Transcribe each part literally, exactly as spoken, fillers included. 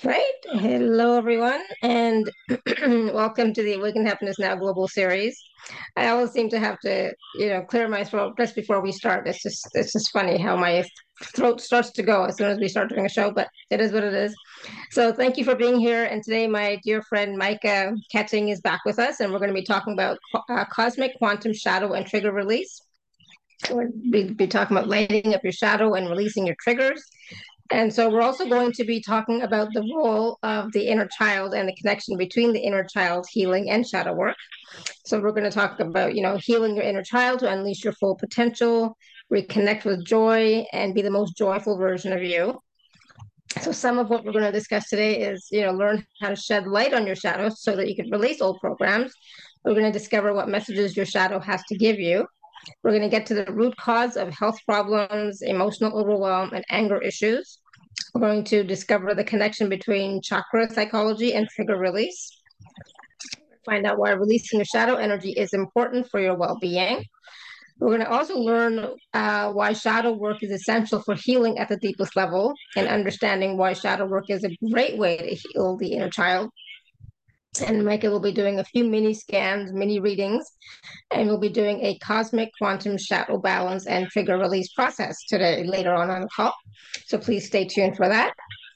Right. Hello, everyone, and welcome to the Awaken Happiness Now Global Series. I always seem to have to, you know, clear my throat just before we start. It's just, it's just funny how my throat starts to go as soon as we start doing a show, but it is what it is. So, thank you for being here. And today, my dear friend Micah Ketting is back with us, and we're going to be talking about uh, cosmic quantum shadow and trigger release. We'll be, be talking about lighting up your shadow and releasing your triggers. And so we're also going to be talking about the role of the inner child and the connection between the inner child healing and shadow work. So we're going to talk about, you know, healing your inner child to unleash your full potential, reconnect with joy, and be the most joyful version of you. So some of what we're going to discuss today is, you know, learn how to shed light on your shadow so that you can release old programs. We're going to discover what messages your shadow has to give you. We're going to get to the root cause of health problems, emotional overwhelm, and anger issues. We're going to discover the connection between chakra psychology and trigger release. Find out why releasing your shadow energy is important for your well being. We're going to also learn uh, why shadow work is essential for healing at the deepest level and understanding why shadow work is a great way to heal the inner child. And Micah will be doing a few mini scans, mini readings, and we'll be doing a cosmic quantum shadow balance and trigger release process today, later on on the call. So please stay tuned for that.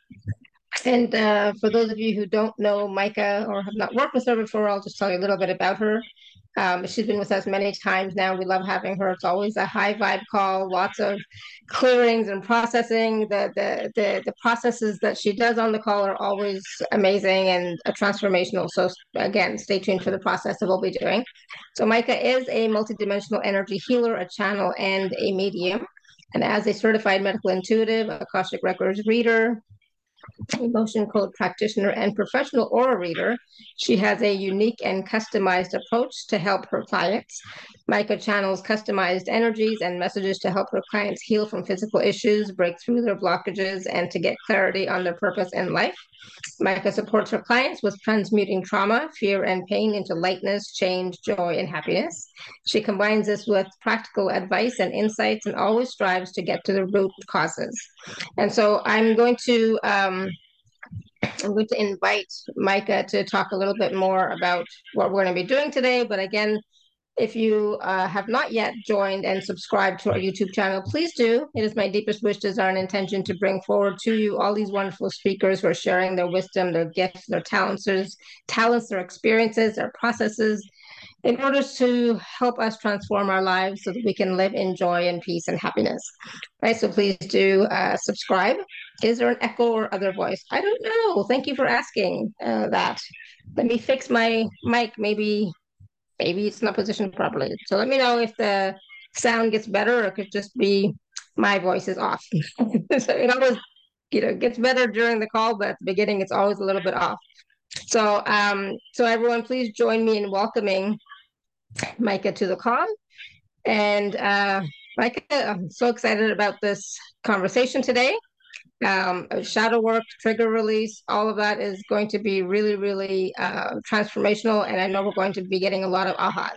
And uh, for those of you who don't know Micah or have not worked with her before, I'll just tell you a little bit about her. Um, she's been with us many times now. We love having her. It's always a high vibe call, lots of clearings and processing. The, the the the processes that she does on the call are always amazing and uh, transformational. So again, stay tuned for the process that we'll be doing. So Micah is a multidimensional energy healer, a channel, and a medium. And as a certified medical intuitive, Akashic Records reader, emotion code practitioner, and professional aura reader, she has a unique and customized approach to help her clients. Micah channels customized energies and messages to help her clients heal from physical issues, break through their blockages, and to get clarity on their purpose in life. Micah supports her clients with transmuting trauma, fear, and pain into lightness, change, joy, and happiness. She combines this with practical advice and insights and always strives to get to the root causes. And so I'm going to um, I'm going to invite Micah to talk a little bit more about what we're going to be doing today. But again, if you uh, have not yet joined and subscribed to our YouTube channel, please do. It is my deepest wish, desire, and intention to bring forward to you all these wonderful speakers who are sharing their wisdom, their gifts, their talents, their, talents, their experiences, their processes, in order to help us transform our lives so that we can live in joy and peace and happiness. Right, so please do uh, subscribe. Is there an echo or other voice? I don't know. Thank you for asking uh, that. Let me fix my mic. Maybe, maybe it's not positioned properly. So let me know if the sound gets better, or it could just be my voice is off. So it always, you know, gets better during the call, but at the beginning it's always a little bit off. So, um, so everyone, please join me in welcoming Micah to the call. And uh, Micah, I'm so excited about this conversation today. Um, shadow work, trigger release, all of that is going to be really, really uh, transformational. And I know we're going to be getting a lot of ahas.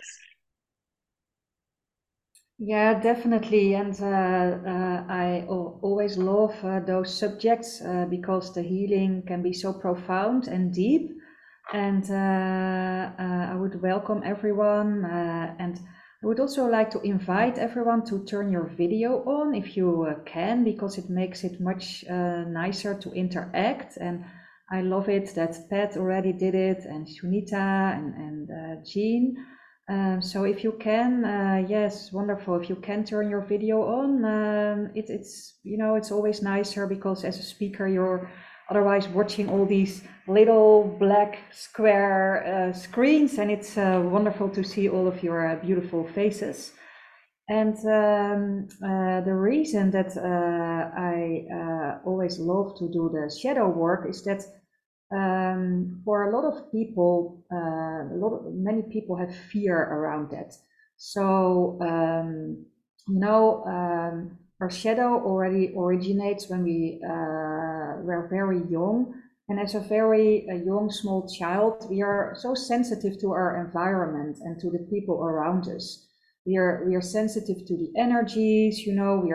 Yeah, definitely. And uh, uh, I al- always love uh, those subjects uh, because the healing can be so profound and deep. And uh, uh, I would welcome everyone. Uh, and I would also like to invite everyone to turn your video on if you uh, can, because it makes it much uh, nicer to interact. And I love it that Pat already did it, and Sunita and, and uh, Jean. Um, so if you can, uh, yes, wonderful. If you can turn your video on, um, it, it's, you know, it's always nicer because as a speaker, you're otherwise watching all these little black square uh, screens, and it's uh, wonderful to see all of your uh, beautiful faces. And um, uh, the reason that uh, I uh, always love to do the shadow work is that um, for a lot of people, uh, a lot of, many people have fear around that. So, um, you know, um, our shadow already originates when we uh, were very young. And as a very a young, small child, we are so sensitive to our environment and to the people around us. We are, we are sensitive to the energies, you know, we are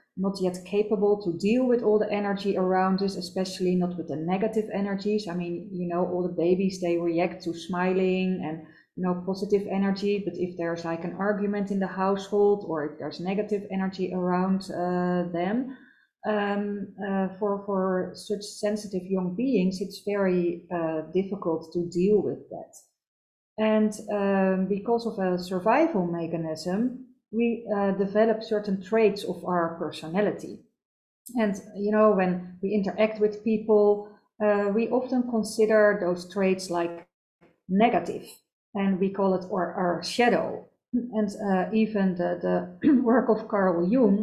not yet capable to deal with all the energy around us, especially not with the negative energies. I mean, you know, all the babies, they react to smiling and, you know, positive energy. But if there's like an argument in the household, or if there's negative energy around uh, them, um, uh, for, for such sensitive young beings, it's very uh, difficult to deal with that. And um, because of a survival mechanism, we uh, develop certain traits of our personality. And, you know, when we interact with people, uh, we often consider those traits like negative, and we call it our, our shadow. And uh, even the, the work of Carl Jung,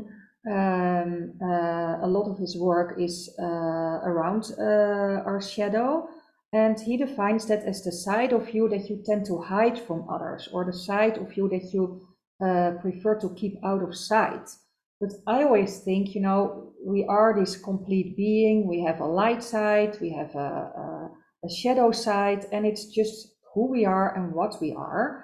um, uh, a lot of his work is uh, around uh, our shadow. And he defines that as the side of you that you tend to hide from others, or the side of you that you uh, prefer to keep out of sight. But I always think, you know, we are this complete being. We have a light side, we have a, a, a shadow side, and it's just who we are and what we are.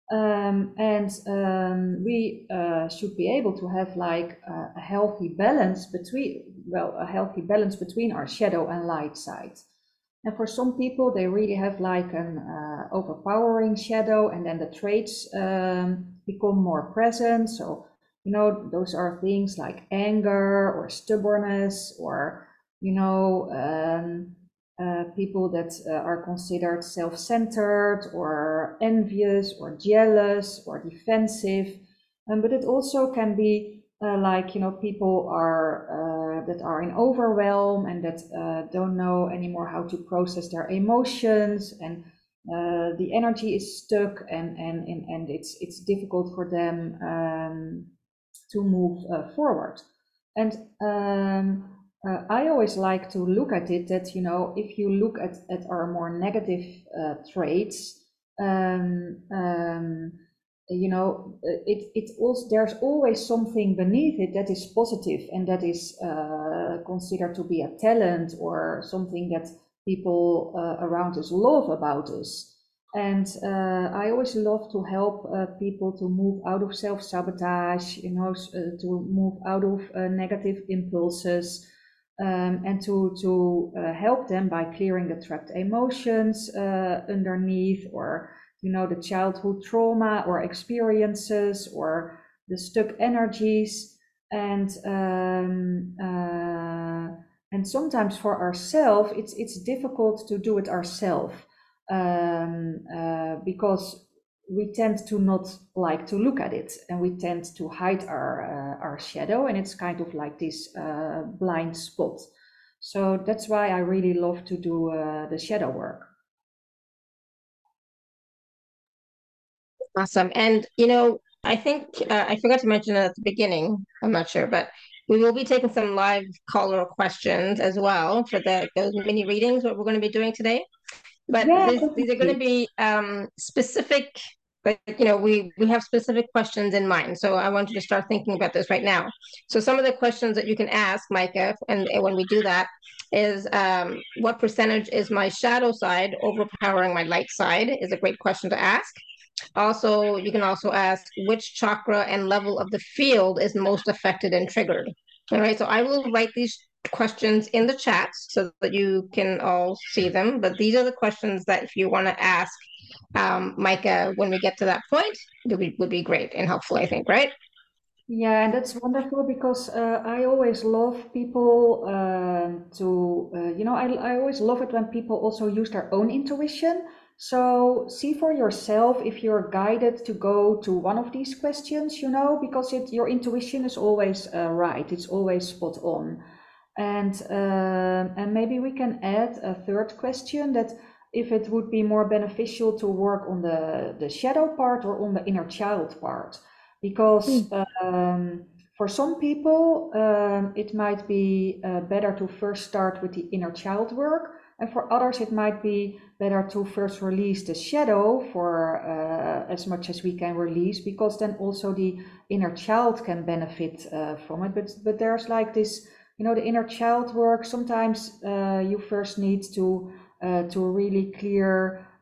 Um, and um, we uh, should be able to have like a, a healthy balance between, well, a healthy balance between our shadow and light side. And for some people, they really have like an uh, overpowering shadow, and then the traits um, become more present. So, you know, those are things like anger or stubbornness, or, you know, um, uh, people that uh, are considered self-centered or envious or jealous or defensive. Um, but it also can be uh, like, you know, people are uh, that are in overwhelm and that uh, don't know anymore how to process their emotions, and uh, the energy is stuck, and and and, and it's it's difficult for them um, to move uh, forward. And um, uh, I always like to look at it that, you know, if you look at, at our more negative uh, traits, um, um, you know, it, it also, there's always something beneath it that is positive and that is uh, considered to be a talent or something that people uh, around us love about us. And uh, I always love to help uh, people to move out of self-sabotage, you know, uh, to move out of uh, negative impulses, um, and to, to uh, help them by clearing the trapped emotions uh, underneath, or, you know, the childhood trauma or experiences, or the stuck energies. And um, uh, and sometimes for ourselves, it's it's difficult to do it ourselves. Um, uh, because we tend to not like to look at it, and we tend to hide our uh, our shadow, and it's kind of like this uh, blind spot. So that's why I really love to do uh, the shadow work. Awesome. And, you know, I think uh, I forgot to mention at the beginning, I'm not sure, but we will be taking some live caller questions as well for the those mini readings, what we're going to be doing today. But Yeah, this, these are going to definitely. be um, specific, like, you know, we, we have specific questions in mind. So I want you to start thinking about this right now. So some of the questions that you can ask, Micah, and, and when we do that, is um, what percentage is my shadow side overpowering my light side is a great question to ask. Also, you can also ask which chakra and level of the field is most affected and triggered. All right, so I will write these questions in the chat so that you can all see them. But these are the questions that if you want to ask um, Micah when we get to that point, would be, would be great and helpful, I think, right? Yeah, and that's wonderful because uh, I always love people um, to, uh, you know, I, I always love it when people also use their own intuition. So see for yourself if you're guided to go to one of these questions, you know, because it, your intuition is always uh, right. It's always spot on. And um, and maybe we can add a third question, that if it would be more beneficial to work on the, the shadow part or on the inner child part. Because um, for some people, um, it might be uh, better to first start with the inner child work. And for others, it might be better to first release the shadow for uh, as much as we can release, because then also the inner child can benefit uh, from it. But, but there's like this, you know, the inner child work. Sometimes uh, you first need to, uh, to really clear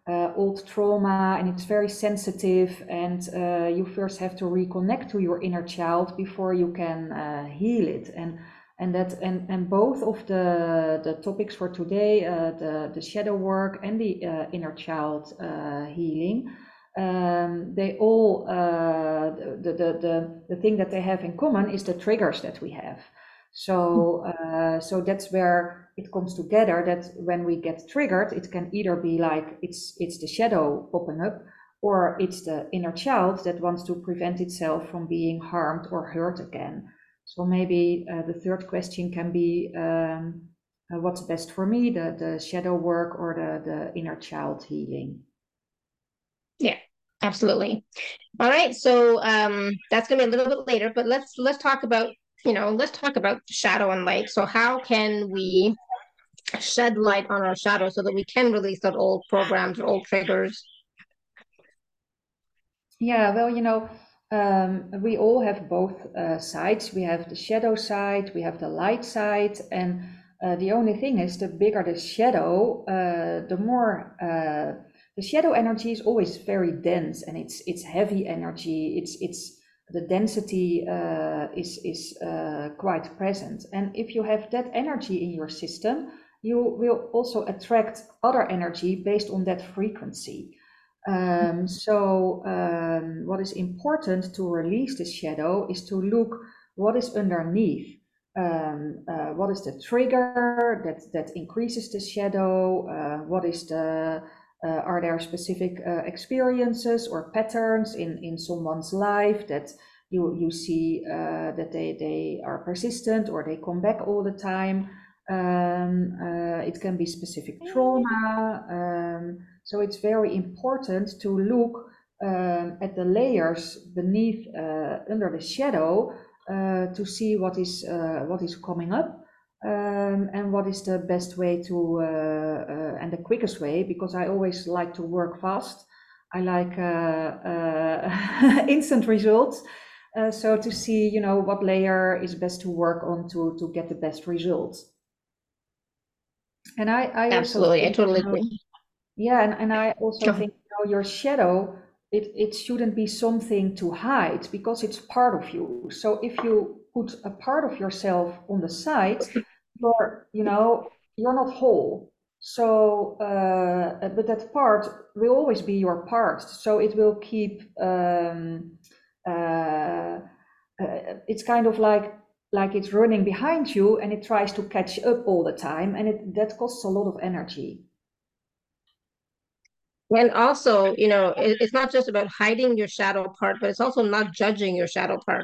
uh, old trauma, and it's very sensitive, and uh, you first have to reconnect to your inner child before you can uh, heal it. And and that and and both of the the topics for today, uh, the the shadow work and the uh, inner child uh, healing, um, they all uh, the, the the the thing that they have in common is the triggers that we have. So uh, so that's where it comes together, that when we get triggered, it can either be like it's it's the shadow popping up, or it's the inner child that wants to prevent itself from being harmed or hurt again. So maybe uh, the third question can be, um, uh, what's best for me, the, the shadow work or the, the inner child healing? Yeah, absolutely. All right, so um, that's going to be a little bit later, but let's let's talk about, you know, let's talk about shadow and light. So how can we shed light on our shadow so that we can release those old programs or old triggers? Yeah, well, you know, um, we all have both uh, sides. We have the shadow side, we have the light side, and uh, the only thing is, the bigger the shadow, uh, the more uh, the shadow energy is always very dense, and it's it's heavy energy. It's it's the density uh, is is uh, quite present, and if you have that energy in your system, you will also attract other energy based on that frequency. Um, so um, what is important to release the shadow is to look what is underneath. Um, uh, what is the trigger that, that increases the shadow? Uh, what is the, uh, are there specific uh, experiences or patterns in, in someone's life that you, you see uh, that they, they are persistent or they come back all the time? Um, uh, it can be specific trauma. Um, so it's very important to look um, at the layers beneath, uh, under the shadow, uh, to see what is uh, what is coming up, um, and what is the best way to uh, uh, and the quickest way. Because I always like to work fast. I like uh, uh, instant results. Uh, so to see, you know, what layer is best to work on to to get the best results. And I I also Absolutely, I think, totally you know, agree. yeah, and, and I also Oh, think, you know, your shadow, it, it shouldn't be something to hide because it's part of you. So if you put a part of yourself on the side, you're, you know, you're not whole. So, uh, but that part will always be your part. So it will keep, um, uh, uh, it's kind of like like it's running behind you, and it tries to catch up all the time, and it that costs a lot of energy. and also, you know, it, it's not just about hiding your shadow part, but it's also not judging your shadow part,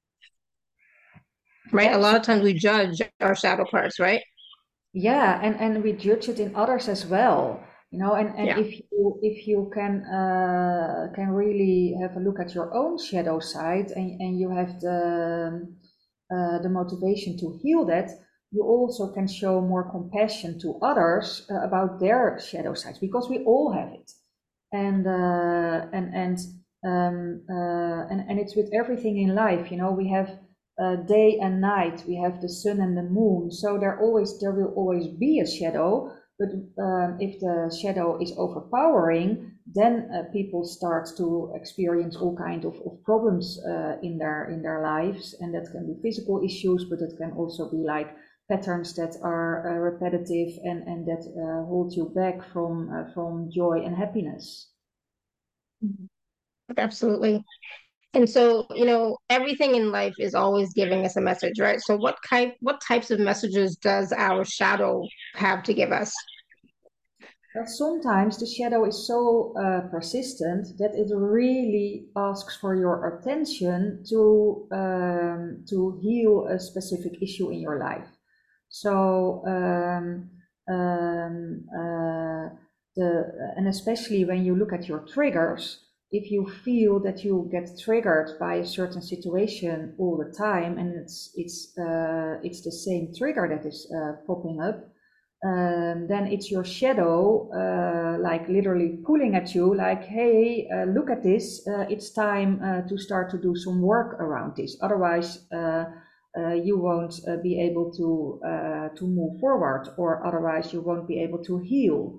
right? A lot of times we judge our shadow parts, right? Yeah, and and we judge it in others as well, you know. And and Yeah. if you if you can uh, can really have a look at your own shadow side, and and you have the uh, the motivation to heal that, you also can show more compassion to others uh, about their shadow sides, because we all have it. And uh, and and um, uh, and and it's with everything in life, you know. We have uh, day and night, we have the sun and the moon, so there always there will always be a shadow. But um, if the shadow is overpowering, then uh, people start to experience all kind of, of problems uh, in their in their lives, and that can be physical issues, but it can also be like patterns that are uh, repetitive, and and that uh, hold you back from uh, from joy and happiness. Mhm. Absolutely. And so, you know, everything in life is always giving us a message, right? So what kind, what types of messages does our shadow have to give us? But sometimes the shadow is so uh, persistent that it really asks for your attention to um, to heal a specific issue in your life. So um, um, uh, the and especially when you look at your triggers, if you feel that you get triggered by a certain situation all the time, and it's it's uh, it's the same trigger that is uh, popping up, um, then it's your shadow, uh, like literally pulling at you, like, hey, uh, look at this. Uh, it's time uh, to start to do some work around this. Otherwise, uh, uh, you won't uh, be able to uh, to move forward, or otherwise you won't be able to heal.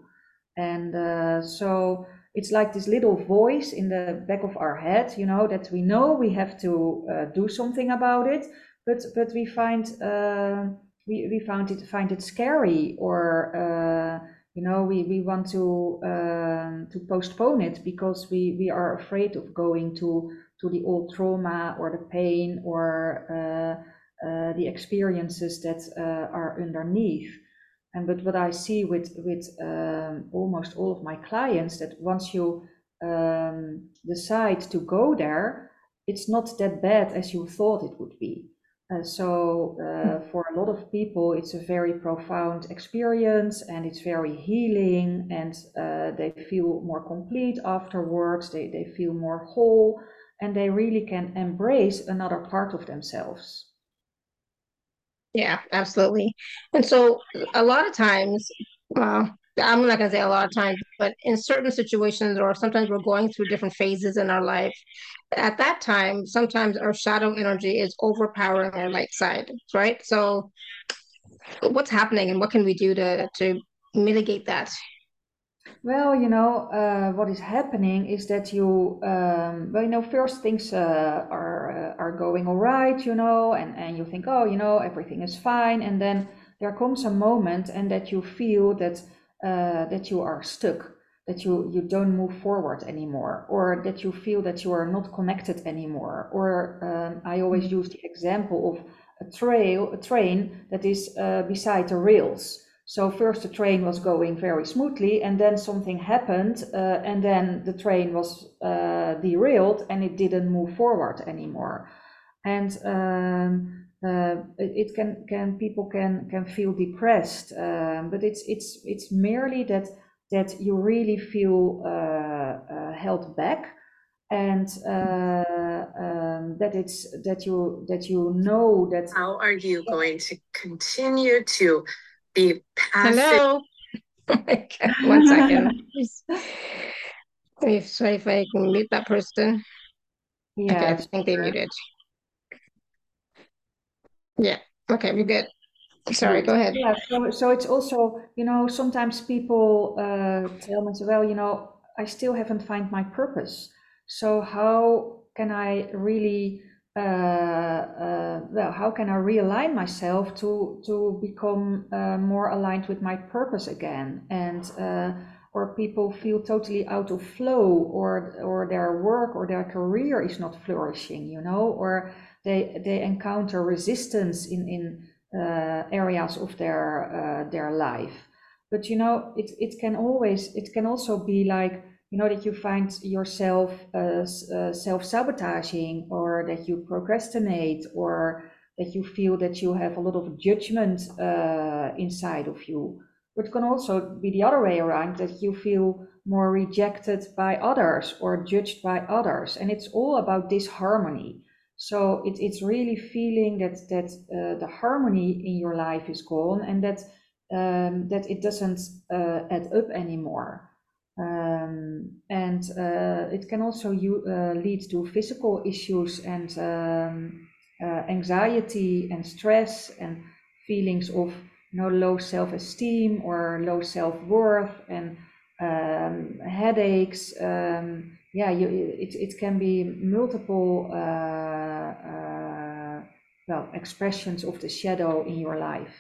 And uh, so it's like this little voice in the back of our head, you know, that we know we have to uh, do something about it, but but we find uh, we we found it find it scary, or uh, you know, we we want to um, to postpone it because we we are afraid of going to to the old trauma or the pain or uh, uh, the experiences that uh, are underneath. And but what I see with with um, almost all of my clients, that once you um, decide to go there, it's not that bad as you thought it would be. Uh, so uh, for a lot of people, it's a very profound experience, and it's very healing, and uh, they feel more complete afterwards. They they feel more whole, and they really can embrace another part of themselves. Yeah, absolutely. And so a lot of times, well, I'm not gonna say a lot of times, but in certain situations, or sometimes we're going through different phases in our life. At that time, sometimes our shadow energy is overpowering our light side, right? So what's happening and what can we do to to mitigate that? Well, you know, uh, what is happening is that you, um, well, you know, first things uh, are uh, are going all right, you know, and and you think, oh, you know, everything is fine, and then there comes a moment, and that you feel that uh, that you are stuck, that you you don't move forward anymore, or that you feel that you are not connected anymore. Or um, I always use the example of a trail, a train that is uh, beside the rails. So first the train was going very smoothly, and then something happened, uh, and then the train was uh, derailed, and it didn't move forward anymore. And um, uh, it, it can can people can can feel depressed, um, but it's it's it's merely that that you really feel uh, uh, held back, and uh, um, that it's that you that you know that. How are you going to continue to be passive? Hello. Okay, one second. Let me see if I can mute that person. Okay, I Yeah, think they muted. Yeah. Okay, we're good. Sorry, good. go ahead. Yeah, so so it's also, you know, sometimes people uh, tell me, well, you know, I still haven't found my purpose. So how can I really, uh, uh, well, how can I realign myself to to become uh, more aligned with my purpose again? And uh, or people feel totally out of flow, or or their work or their career is not flourishing, you know, or they they encounter resistance in in uh, areas of their uh, their life. But you know, it it can always it can also be like, you know, that you find yourself uh, uh, self-sabotaging, or that you procrastinate, or that you feel that you have a lot of judgment uh, inside of you. But it can also be the other way around, that you feel more rejected by others or judged by others, and it's all about disharmony. So it, it's really feeling that that uh, the harmony in your life is gone, and that um, that it doesn't uh, add up anymore. Um, and uh, it can also you, uh, lead to physical issues, and um, uh, anxiety and stress, and feelings of, you know, low self-esteem or low self-worth, and um, headaches. Um, yeah, you, it, it can be multiple uh, uh, well, expressions of the shadow in your life.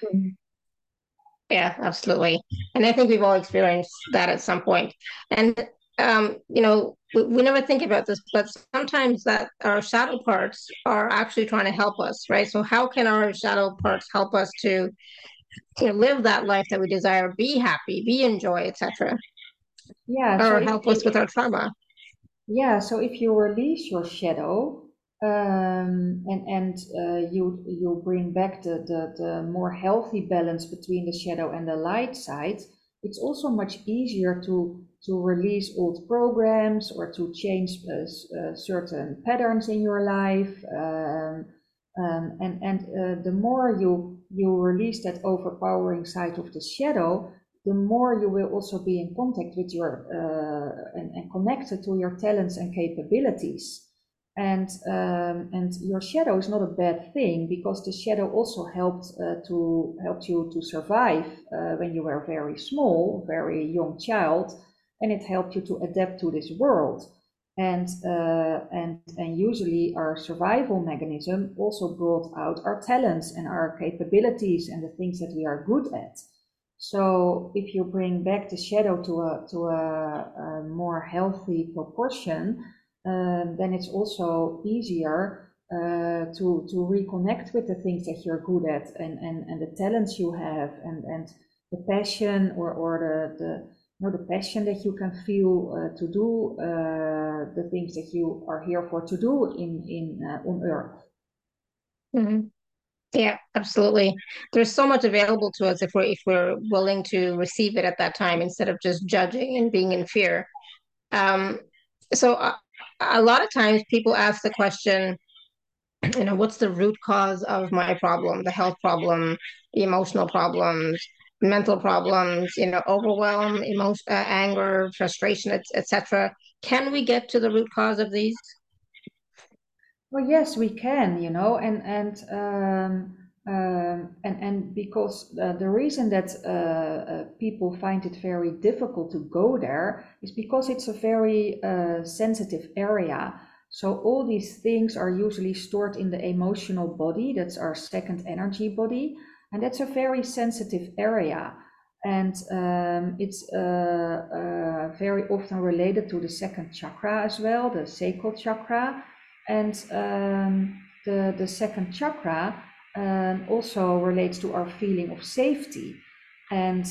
Yeah, absolutely. And I think we've all experienced that at some point. And um, you know, we, we never think about this, but sometimes that our shadow parts are actually trying to help us, right? So how can our shadow parts help us to, you know, live that life that we desire, be happy, be in joy, et cetera, Yeah, so or if help us with our trauma? Yeah, so if you release your shadow, um, and and uh, you you bring back the, the the more healthy balance between the shadow and the light side, it's also much easier to to release old programs, or to change uh, uh, certain patterns in your life. Um, um, and and uh, the more you you release that overpowering side of the shadow, the more you will also be in contact with your uh, and, and connected to your talents and capabilities. And um, and your shadow is not a bad thing, because the shadow also helped uh, to helped you to survive uh, when you were very small, very young child, and it helped you to adapt to this world. And uh, and and usually our survival mechanism also brought out our talents and our capabilities and the things that we are good at. So if you bring back the shadow to a to a, a more healthy proportion, um, then it's also easier uh, to to reconnect with the things that you're good at, and and, and the talents you have, and and the passion, or or the the you know, the passion that you can feel uh, to do uh, the things that you are here for to do in in uh, on Earth. Hmm. Yeah, absolutely. There's so much available to us if we're if we're willing to receive it at that time instead of just judging and being in fear. Um, so uh, a lot of times people ask the question, you know, what's the root cause of my problem, the health problem, the emotional problems, mental problems, you know, overwhelm, emotion, uh, anger, frustration, et, et cetera. Can we get to the root cause of these? Well, yes, we can, you know, and and um, um, and and because uh, the reason that uh, uh, people find it very difficult to go there is because it's a very uh, sensitive area. So all these things are usually stored in the emotional body. That's our second energy body, and that's a very sensitive area. And um, it's uh, uh, very often related to the second chakra as well, the sacral chakra. And um, the, the second chakra um, also relates to our feeling of safety. And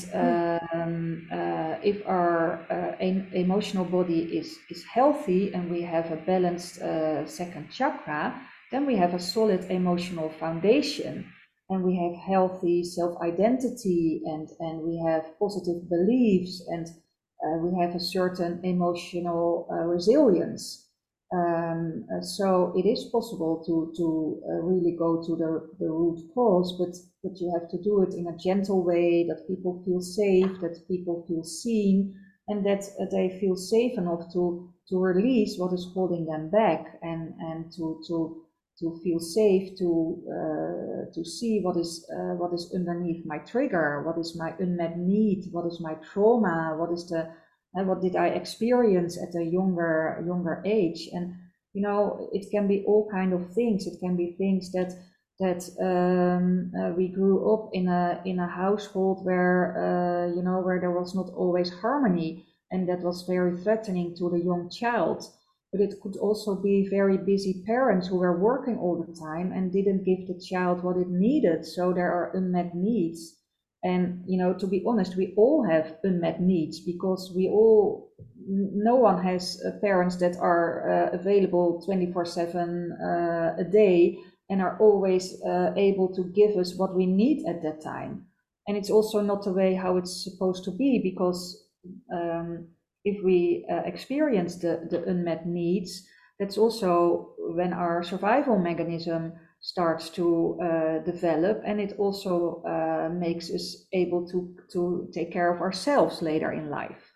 um, uh, if our uh, em- emotional body is, is healthy, and we have a balanced uh, second chakra, then we have a solid emotional foundation. And we have healthy self-identity, and, and we have positive beliefs, and uh, we have a certain emotional uh, resilience. Um, uh, so it is possible to to uh, really go to the, the root cause, but but you have to do it in a gentle way, that people feel safe, that people feel seen, and that uh, they feel safe enough to to release what is holding them back, and and to to to feel safe to uh, to see what is uh, what is underneath my trigger, what is my unmet need, what is my trauma, what is the and what did I experience at a younger younger age. And you know, it can be all kind of things. It can be things that that um, uh, we grew up in a in a household where uh, you know, where there was not always harmony, and that was very threatening to the young child. But it could also be very busy parents who were working all the time and didn't give the child what it needed, so there are unmet needs. And you know, to be honest, we all have unmet needs, because we all, no one has uh, parents that are uh, available twenty-four seven uh, a day, and are always uh, able to give us what we need at that time. And it's also not the way how it's supposed to be, because um, if we uh, experience the, the unmet needs, that's also when our survival mechanism starts to uh, develop, and it also uh, makes us able to to take care of ourselves later in life.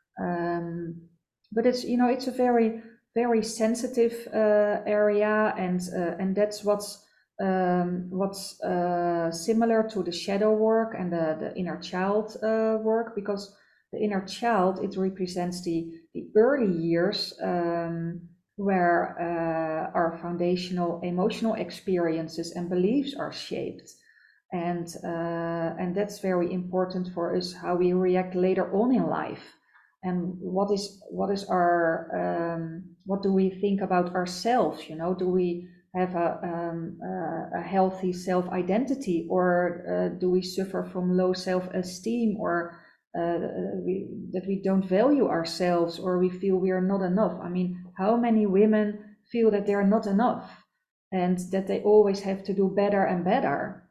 Um, but it's, you know, it's a very very sensitive uh, area, and uh, and that's what's um, what's uh, similar to the shadow work and the, the inner child uh, work, because the inner child, it represents the the early years, um, where uh, our foundational emotional experiences and beliefs are shaped. And uh, and that's very important for us, how we react later on in life, and what is what is our um, what do we think about ourselves, you know, do we have a, um, uh, a healthy self-identity, or uh, do we suffer from low self-esteem, or uh, we, that we don't value ourselves, or we feel we are not enough. I mean, how many women feel that they're not enough, and that they always have to do better and better?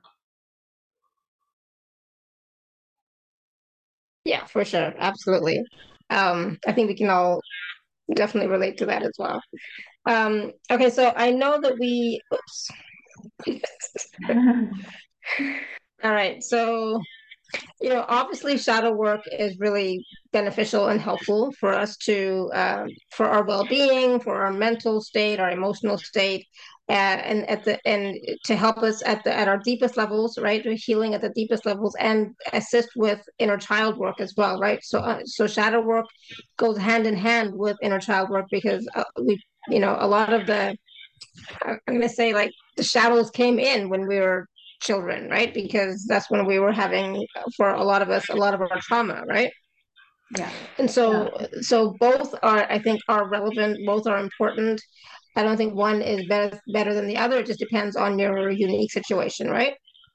Yeah, for sure. Absolutely. Um, I think we can all definitely relate to that as well. Um, okay, so I know that we, oops. All right, so You know, obviously, shadow work is really beneficial and helpful for us to, um, for our well-being, for our mental state, our emotional state, uh, and at the and to help us at the at our deepest levels, right? Healing at the deepest levels, and assist with inner child work as well, right? So, uh, so shadow work goes hand in hand with inner child work because uh, we, you know, a lot of the I'm going to say like the shadows came in when we were children, right? Because that's when we were having, for a lot of us, a lot of our trauma, right? Yeah, And yeah. so, so both are, I think, are relevant. Both are important. I don't think one is better better than the other. It just depends on your unique situation, right?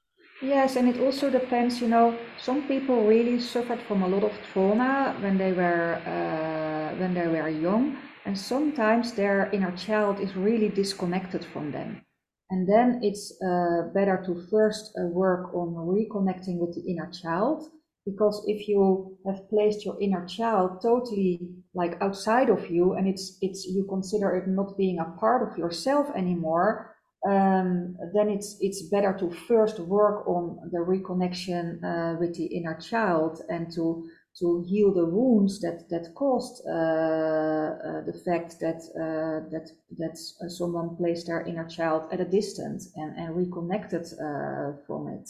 Yes, and it also depends, you know, some people really suffered from a lot of trauma when they were uh, when they were young, and sometimes their inner child is really disconnected from them. And then it's uh, better to first uh, work on reconnecting with the inner child, because if you have placed your inner child totally like outside of you, and it's it's you consider it not being a part of yourself anymore, um, then it's it's better to first work on the reconnection uh, with the inner child, and to to heal the wounds that that caused uh, uh, the fact that uh, that that uh, someone placed their inner child at a distance, and and reconnected uh, from it.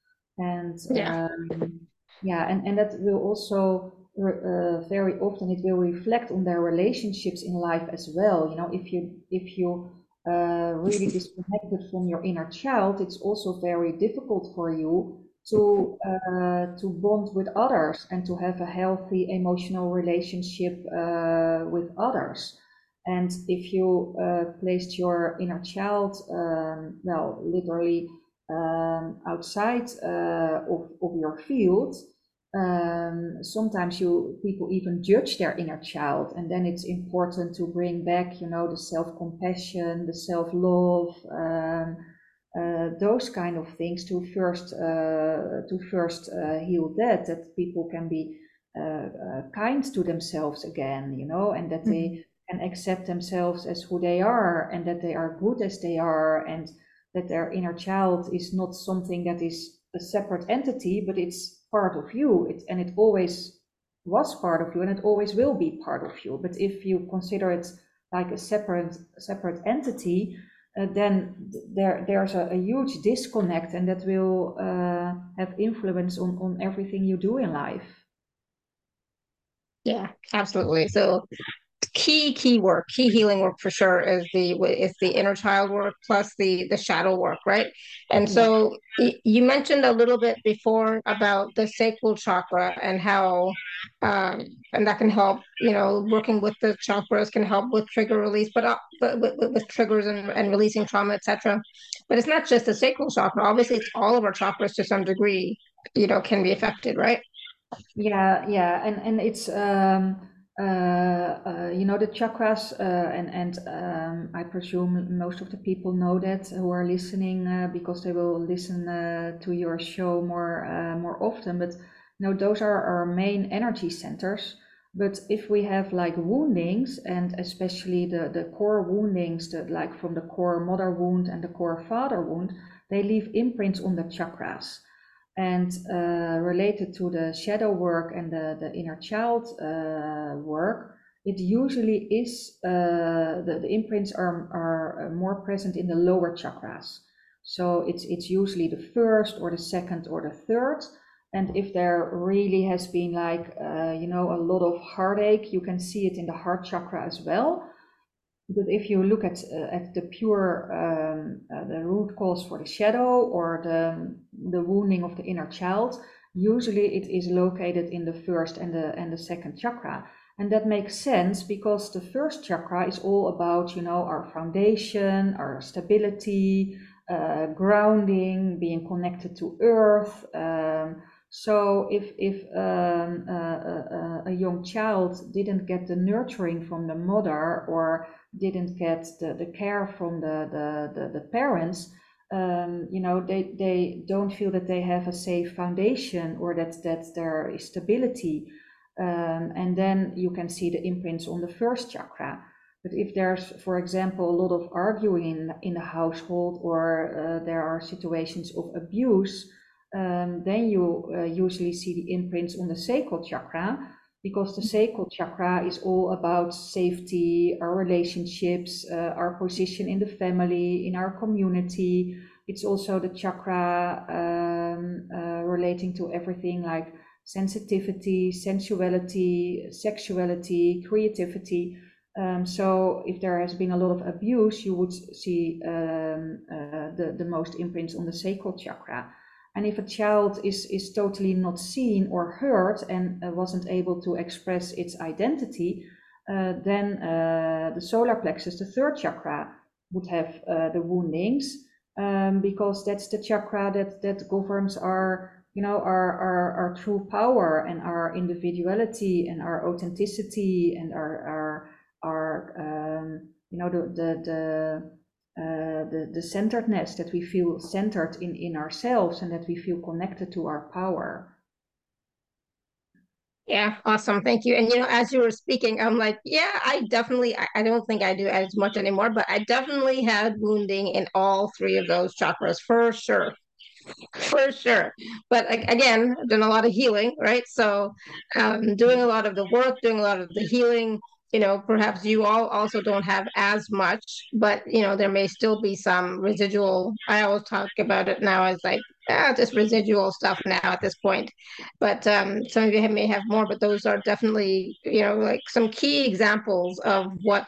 And Yeah. um, yeah, and and that will also uh, very often it will reflect on their relationships in life as well. You know, if you if you uh, really disconnected from your inner child, it's also very difficult for you to uh, to bond with others, and to have a healthy emotional relationship uh, with others. And if you uh, placed your inner child, um, well, literally um, outside uh, of, of your field, um, sometimes you people even judge their inner child, and then it's important to bring back, you know, the self-compassion, the self-love, um, uh, those kind of things to first uh, to first uh, heal that that people can be uh, uh, kind to themselves again, you know, and that Mhm. they can accept themselves as who they are, and that they are good as they are, and that their inner child is not something that is a separate entity, but it's part of you. It, and it always was part of you, and it always will be part of you. But if you consider it like a separate separate entity, uh, then there there's a, a huge disconnect, and that will uh, have influence on, on everything you do in life. Yeah, absolutely. So key key work, key healing work for sure is the is the inner child work plus the the shadow work, right? And Yeah. so y- you mentioned a little bit before about the sacral chakra and how um and that can help, you know, working with the chakras can help with trigger release, but uh, but with, with with triggers and, and releasing trauma, et cetera. But it's not just the sacral chakra. Obviously, it's all of our chakras to some degree, you know, can be affected, right? Yeah, yeah, and and it's um, uh, uh, you know, the chakras, uh, and and um, I presume most of the people know that who are listening, uh, because they will listen uh, to your show more uh, more often. But you know, those are our main energy centers. But if we have like woundings, and especially the the core woundings, that like from the core mother wound and the core father wound, they leave imprints on the chakras. And uh, related to the shadow work and the, the inner child uh, work, it usually is, uh, the, the imprints are, are more present in the lower chakras. So it's, it's usually the first or the second or the third. And if there really has been like, uh, you know, a lot of heartache, you can see it in the heart chakra as well. But if you look at uh, at the pure um, uh, the root cause for the shadow, or the the wounding of the inner child, usually it is located in the first and the and the second chakra, and that makes sense because the first chakra is all about, you know, our foundation, our stability, uh, grounding, being connected to earth. Um, so if if um, uh, uh, a young child didn't get the nurturing from the mother, or didn't get the, the care from the, the, the, the parents, um, you know, they, they don't feel that they have a safe foundation, or that, that there is stability. Um, and then you can see the imprints on the first chakra. But if there's, for example, a lot of arguing in, in the household, or uh, there are situations of abuse, um, then you uh, usually see the imprints on the sacral chakra, because the sacral chakra is all about safety, our relationships, uh, our position in the family, in our community. It's also the chakra um, uh, relating to everything like sensitivity, sensuality, sexuality, creativity. Um, so if there has been a lot of abuse, you would see um, uh, the, the most imprints on the sacral chakra. And if a child is, is totally not seen or heard and uh, wasn't able to express its identity, uh, then uh, the solar plexus, the third chakra, would have uh, the woundings, um, because that's the chakra that, that governs our, you know, our, our, our true power and our individuality and our authenticity and our, our, our um, you know, the, the, the uh, the, the centeredness, that we feel centered in, in ourselves and that we feel connected to our power. Yeah, awesome. Thank you. And you know, as you were speaking, I'm like, yeah, I definitely, I, I don't think I do as much anymore, but I definitely had wounding in all three of those chakras for sure. For sure. But like, again, I've done a lot of healing, right? So um, doing a lot of the work, doing a lot of the healing, you know, perhaps you all also don't have as much, but, you know, there may still be some residual. I always talk about it now as like, ah, just residual stuff now at this point. But um, some of you may have more, but those are definitely, you know, like some key examples of what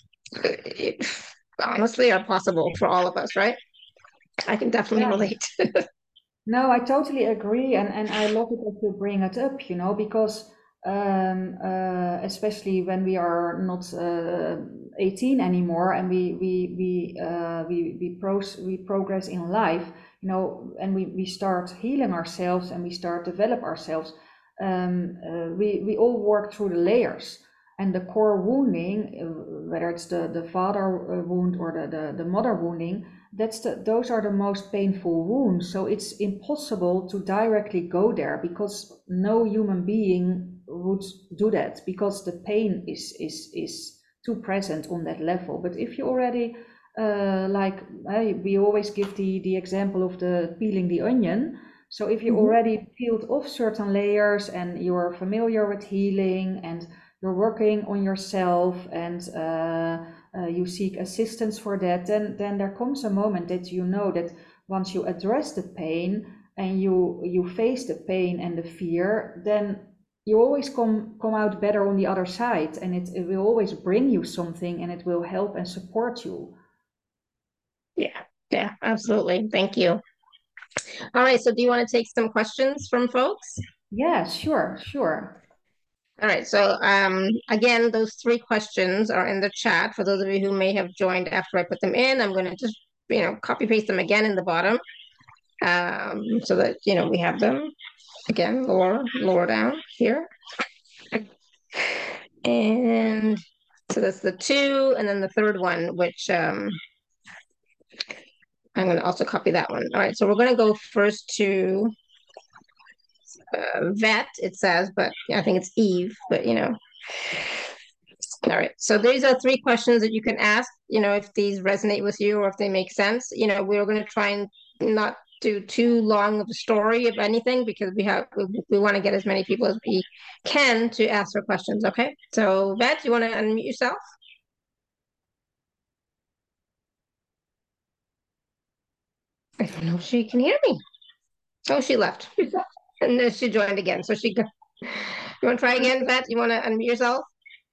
honestly are possible for all of us, right? I can definitely Yeah. relate. No, I totally agree, and, and I love it that you bring it up, you know, because um, uh, especially when we are not uh, eighteen anymore, and we we we uh, we we, pros we progress in life, you know, and we, we start healing ourselves and we start develop ourselves. Um, uh, we we all work through the layers, and the core wounding, uh, whether it's the the father uh, wound or the the, the mother wounding. That's the, those are the most painful wounds. So it's impossible to directly go there, because no human being would do that, because the pain is is is too present on that level. But if you already uh, like uh, we always give the the example of the peeling the onion. So if you Mhm. already peeled off certain layers and you're familiar with healing and you're working on yourself and uh, uh, you seek assistance for that, then then there comes a moment that you know that once you address the pain and you you face the pain and the fear, then you always come come out better on the other side, and it, it will always bring you something, and it will help and support you. Yeah, yeah, absolutely. Thank you. All right, so do you want to take some questions from folks? Yeah, sure, sure. All right, so um, again, those three questions are in the chat. For those of you who may have joined after I put them in, I'm going to just, you know, copy paste them again in the bottom, um, so that, you know, we have them again, lower, lower down here. And so that's the two, and then the third one, which um, I'm going to also copy that one. All right, so we're going to go first to uh, vet, it says, but I think it's Eve, but you know. All right, so these are three questions that you can ask, you know, if these resonate with you or if they make sense. You know, we're going to try and not do too long of a story of anything, because we have we, we want to get as many people as we can to ask their questions. Okay, so vet, you want to unmute yourself? I don't know if she can hear me. Oh, she left. And then she joined again. So she go. You want to try again, vet? You want to unmute yourself?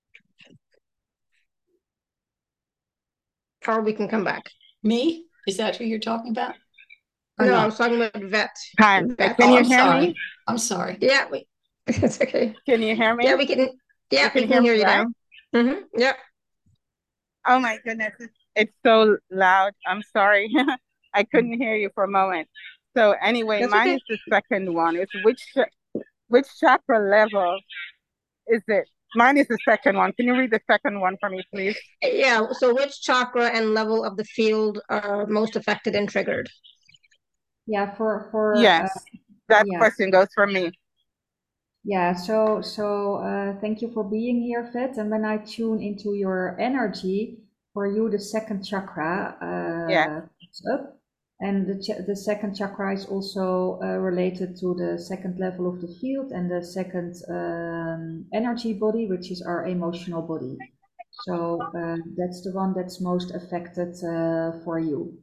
Or we can come back. Me? Is that who you're talking about? Or No, I not? was talking about vet. Hi, Vet. can Oh, you I'm hear sorry. me? I'm sorry. Yeah, we, it's okay. Can you hear me? Yeah, we can. Yeah, You we can can hear hear me, you right? now. Mm-hmm. Yep. Oh my goodness, it's, it's so loud. I'm sorry. I couldn't hear you for a moment. So anyway, That's mine okay. is the second one. It's which cha- which chakra level is it? Mine is the second one. Can you read the second one for me, please? Yeah. So, which chakra and level of the field are most affected and triggered? Yeah, for for uh, Yes, that yeah. question goes for me. Yeah, so so uh, thank you for being here, Vet. And when I tune into your energy, for you, the second chakra uh, Yes. comes up, And the, ch the second chakra is also uh, related to the second level of the field and the second um, energy body, which is our emotional body. So uh, that's the one that's most affected uh, for you.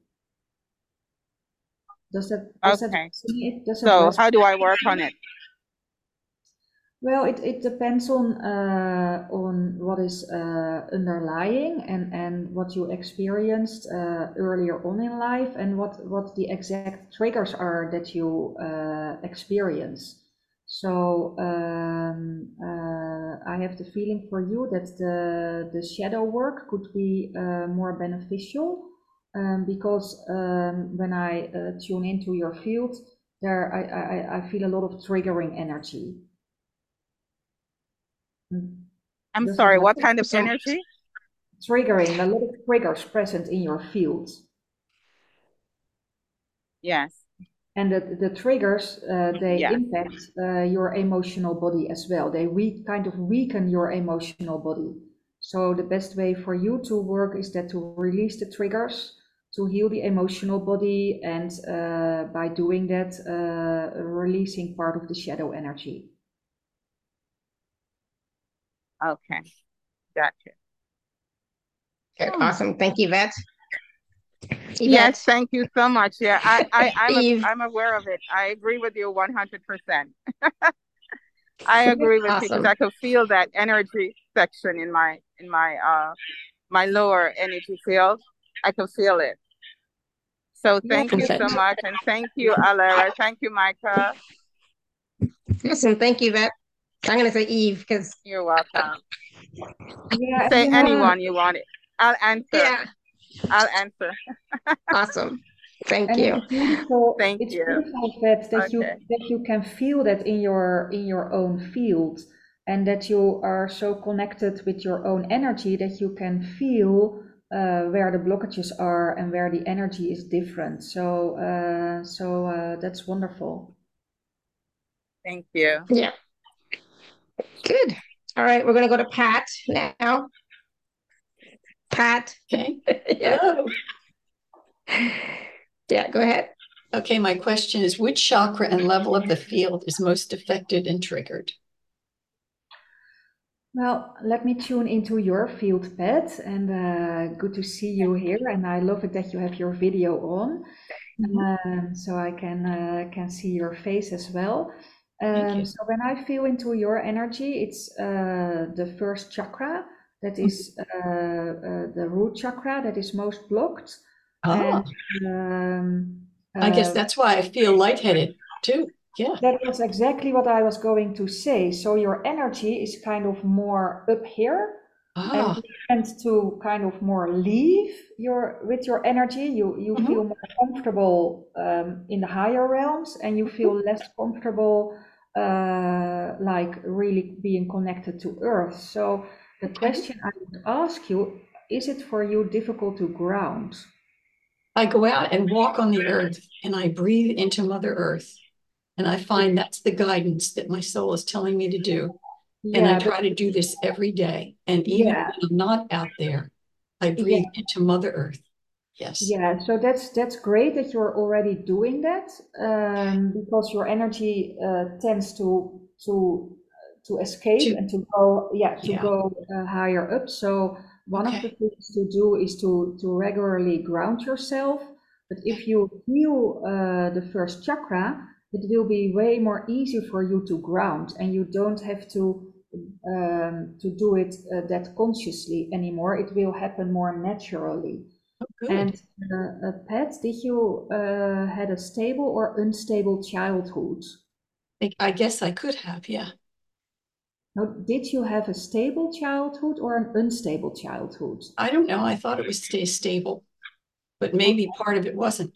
Does that, does Okay. that, does So that how do I work on it? Well, it, it depends on uh, on what is uh, underlying and, and what you experienced uh, earlier on in life and what, what the exact triggers are that you uh, experience. So um, uh, I have the feeling for you that the, the shadow work could be uh, more beneficial um, because um, when I uh, tune into your field, there I, I, I feel a lot of triggering energy. I'm Does sorry, it what kind of So- energy? triggering, a lot of triggers present in your field. Yes. And the, the triggers, uh, they Yes. impact uh, your emotional body as well. They we kind of weaken your emotional body. So the best way for you to work is that to release the triggers, to heal the emotional body, and uh, by doing that, uh, releasing part of the shadow energy. Okay. Gotcha. Good. Hmm. Awesome. Thank you, Vet. Yes, Yvette, thank you so much. Yeah, I, I, I'm, a, Eve. I'm aware of it. I agree with you one hundred percent. I agree with you because Awesome. I could feel that energy section in my, in my, uh, my lower energy field. I could feel it. So thank you so Perfect. much. And thank you, Alara. Thank you, Micah. Awesome. Thank you, Vet. I'm going to say Eve because, You're welcome. Yeah, Say you know, anyone you want it. I'll answer. yeah, I'll answer. awesome. Thank and you. it's beautiful. Thank It's you. beautiful that that you Okay. that you can feel that in your in your own field, and that you are so connected with your own energy that you can feel uh, where the blockages are and where the energy is different. So uh, so uh, that's wonderful. Thank you. Yeah. Good. All right. We're going to go to Pat now. Pat. Okay. Yeah. Hello. Yeah. Go ahead. Okay, my question is, which chakra and level of the field is most affected and triggered? Well, let me tune into your field, Pat, and uh, good to see you here. And I love it that you have your video on, Mhm. um, so I can uh, can see your face as well. Thank Um, you. so when I feel into your energy, it's uh, the first chakra that is uh, uh, the root chakra that is most blocked, Ah, and um, I guess uh, that's why I feel lightheaded too. Yeah. that was exactly what I was going to say. So your energy is kind of more up here, and Ah, you tend to kind of more leave your with your energy. You you Mhm. feel more comfortable um, in the higher realms, and you feel less comfortable, uh, like really being connected to Earth. So the question I would ask you: is it for you difficult to ground? I go out and walk on the earth and I breathe into Mother Earth. And I find that's the guidance that my soul is telling me to do. And I Yeah, but try to do this every day. And even yeah. when I'm not out there, I breathe into Mother Earth. Yes. Yeah, so that's that's great that you're already doing that, um, because your energy uh, tends to to to escape To, and to go, yeah, to yeah. go uh, higher up. So one of the Okay. things to do is to to regularly ground yourself. But if you heal uh, the first chakra, it will be way more easy for you to ground, and you don't have to um, to do it uh, that consciously anymore. It will happen more naturally. Oh, good. And uh, uh, Pat, did you uh, had a stable or unstable childhood? I, I guess I could have, yeah. Now, did you have a stable childhood or an unstable childhood? I don't know. I thought it would stay stable, but maybe part of it wasn't.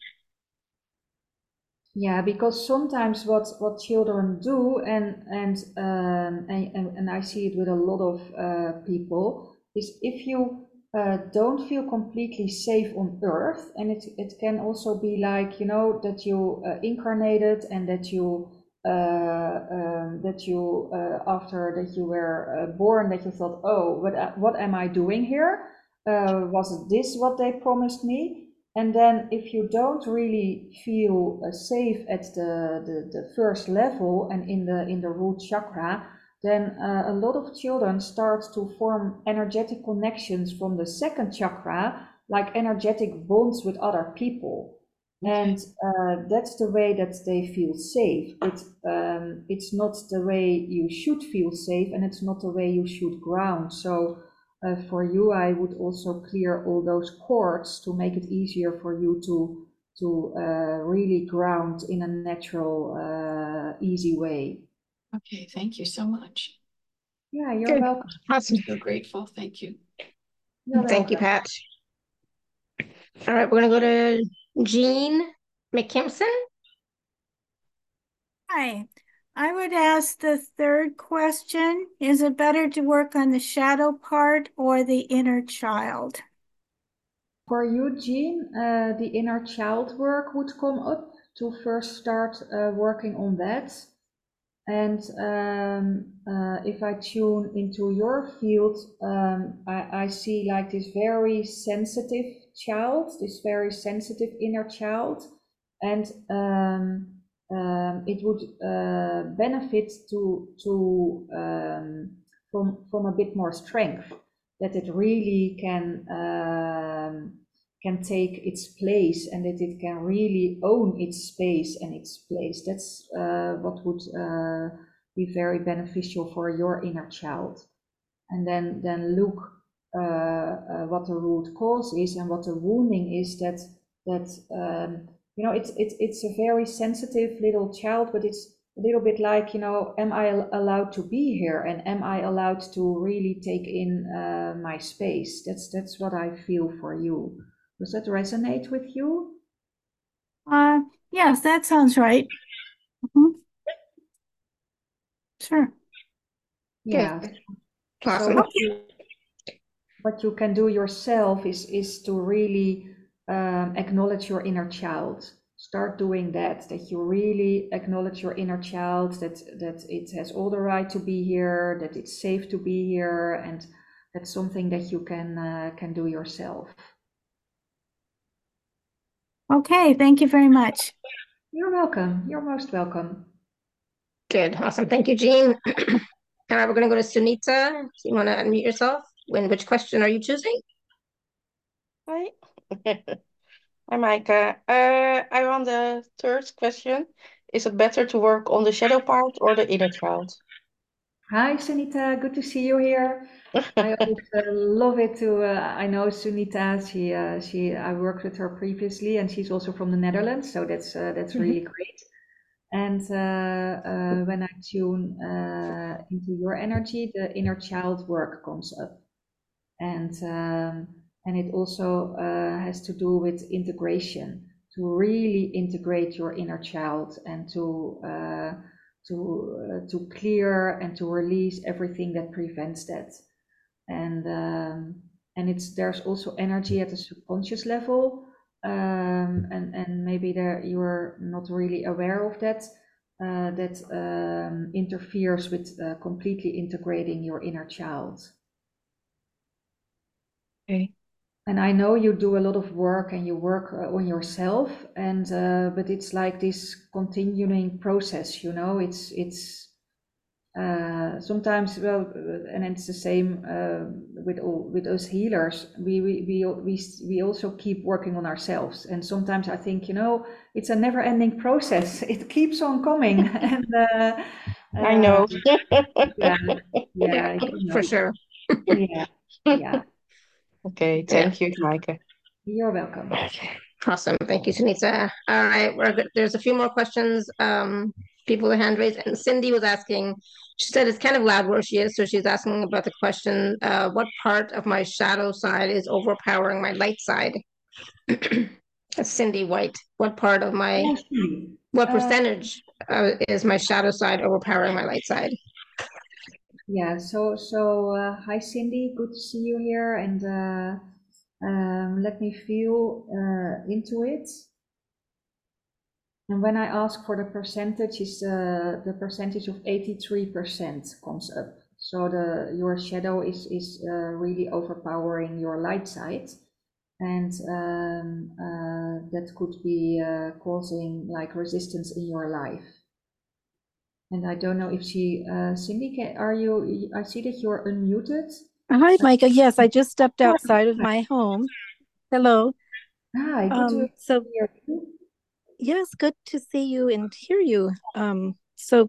Yeah, because sometimes what what children do, and and um, and, and, and I see it with a lot of uh, people, is if you uh, don't feel completely safe on Earth, and it it can also be like, you know, that you uh, incarnated and that you uh, um, that you uh, after that you were uh, born, that you thought, oh, what what am I doing here? Uh, was this what they promised me? And then if you don't really feel uh, safe at the, the, the first level and in the, in the root chakra, then uh, a lot of children start to form energetic connections from the second chakra, like energetic bonds with other people. Okay. And uh, that's the way that they feel safe. It, um, it's not the way you should feel safe, and it's not the way you should ground. So uh, for you, I would also clear all those cords to make it easier for you to, to uh, really ground in a natural, uh, easy way. Okay, thank you so much. Yeah, you're Good. welcome. Awesome. I'm so grateful. Thank you. You're Thank you, welcome. Pat. All right, we're gonna go to Jean McKimson. Hi, I would ask the third question. Is it better to work on the shadow part or the inner child? For you, Jean, uh, the inner child work would come up to first start uh, working on that. And um, uh, if I tune into your field, um, I, I see like this very sensitive child, this very sensitive inner child. And um, um, it would uh, benefit to, to um, from, from a bit more strength, that it really can um, can take its place and that it can really own its space and its place. That's uh, what would uh, be very beneficial for your inner child. And then, then look uh, uh, what the root cause is and what the wounding is. That that um, you know, it's it's it's a very sensitive little child, but it's a little bit like, you know, am I allowed to be here, and am I allowed to really take in uh, my space? That's that's what I feel for you. Does that resonate with you? Uh, yes, that sounds right. Mm-hmm. Sure. Yeah. Good. So Awesome. what you, what you can do yourself is is to really um, acknowledge your inner child. Start doing that. That you really acknowledge your inner child. That that it has all the right to be here. That it's safe to be here, and that's something that you can uh, can do yourself. Okay, thank you very much. You're welcome. You're most welcome. Good. Awesome. Thank you, Jean. All right, we're going to go to Sunita. So you want to unmute yourself? When, which question are you choosing? Hi. Hi, Maaike. Uh, I'm on the third question. Is it better to work on the shadow part or the inner child? Hi, Sunita. Good to see you here. I always uh, love it to. Uh, I know Sunita. She, uh, she. I worked with her previously, and she's also from the Netherlands. So that's uh, that's really great. And uh, uh, when I tune uh, into your energy, the inner child work comes up, and um, and it also uh, has to do with integration. To really integrate your inner child and to. Uh, to uh, to clear and to release everything that prevents that, and um, and it's there's also energy at the subconscious level, um, and and maybe there you're not really aware of that, uh, that um, interferes with uh, completely integrating your inner child. Okay. And I know you do a lot of work and you work uh, on yourself, and uh, but it's like this continuing process, you know. It's it's uh, sometimes, well, uh, and it's the same uh, with all with us healers. We we we we we also keep working on ourselves, and sometimes I think, you know, it's a never-ending process. It keeps on coming, and uh, I know. uh, yeah, yeah, Yeah, you know, for sure. yeah, yeah. Okay, Yeah. thank you, Maaike. You're welcome. Awesome. Thank you, Sunita. All right, we're good. There's a few more questions. Um, people with hand raised, and Cindy was asking. She said it's kind of loud where she is, so she's asking about the question: uh, what part of my shadow side is overpowering my light side? That's Cindy White. What part of my, Yeah, Cindy. what Uh, percentage uh, is my shadow side overpowering my light side? yeah. So so uh, hi, Cindy. Good to see you here, and uh, um, let me feel uh, into it. And when I ask for the percentage, is uh, the percentage of eighty-three percent comes up. So the your shadow is is uh, really overpowering your light side, and um, uh, that could be uh, causing like resistance in your life. And I don't know if she, uh, Cindy, can, are you, I see that you're unmuted. Hi, Micah. Yes, I just stepped outside of my home. Hello. Hi, good Um, to so hear you. yes, good to see you and hear you. Um, so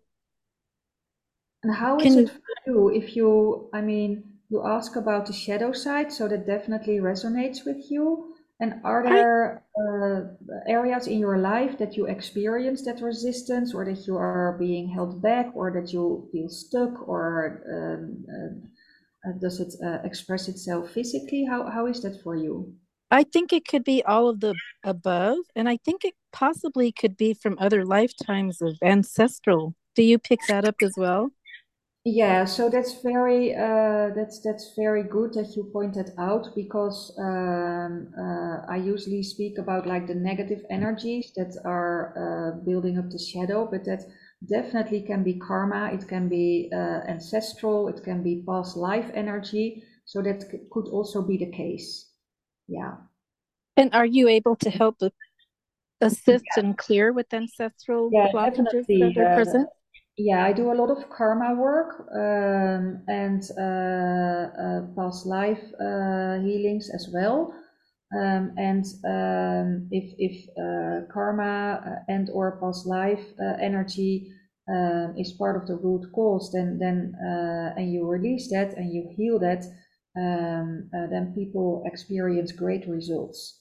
And how is can it you, for you if you, I mean, you ask about the shadow side, so that definitely resonates with you. And are I, there uh, areas in your life that you experience that resistance, or that you are being held back, or that you feel stuck, or um, uh, uh, does it uh, express itself physically? How how is that for you? I think it could be all of the above, and I think it possibly could be from other lifetimes of ancestral. Do you pick that up as well? Yeah, so that's very uh, that's that's very good that you pointed out, because um, uh, I usually speak about like the negative energies that are uh, building up the shadow, but that definitely can be karma, it can be uh, ancestral, it can be past life energy. So that c- could also be the case. Yeah. And are you able to help with- assist and clear with ancestral Yeah, blockages definitely. that are Uh, present? yeah, I do a lot of karma work um, and uh, uh, past life uh, healings as well. Um, and um, if if uh, karma uh, and or past life uh, energy um, is part of the root cause, then then uh, and you release that and you heal that, um, uh, then people experience great results.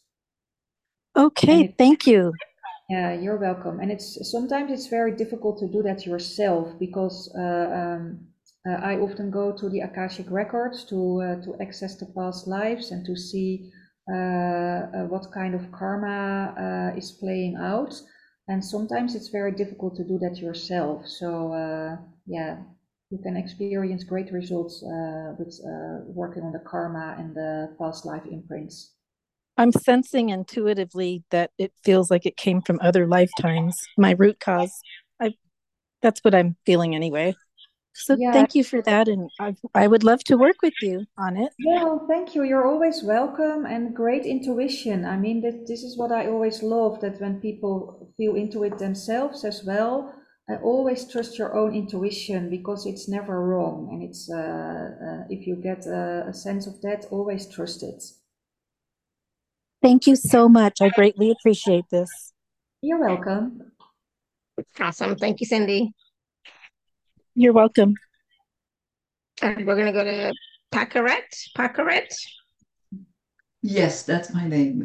And Okay, it thank you. yeah, you're welcome. And it's sometimes it's very difficult to do that yourself, because uh, um, uh, I often go to the Akashic records to uh, to access the past lives and to see uh, uh, what kind of karma uh, is playing out. And sometimes it's very difficult to do that yourself. So uh, yeah, you can experience great results uh, with uh, working on the karma and the past life imprints. I'm sensing intuitively that it feels like it came from other lifetimes, my root cause. I That's what I'm feeling anyway. So Yeah, thank you for that, and I I would love to work with you on it. well, thank you. You're always welcome, and great intuition. I mean, that this is what I always love, that when people feel into it themselves as well, I always trust your own intuition, because it's never wrong. And it's uh, uh, if you get a, a sense of that, always trust it. Thank you so much. I greatly appreciate this. You're welcome. Awesome. Thank you, Cindy. You're welcome. And we're gonna go to Pacaret. Pacaret, Yes, that's my name.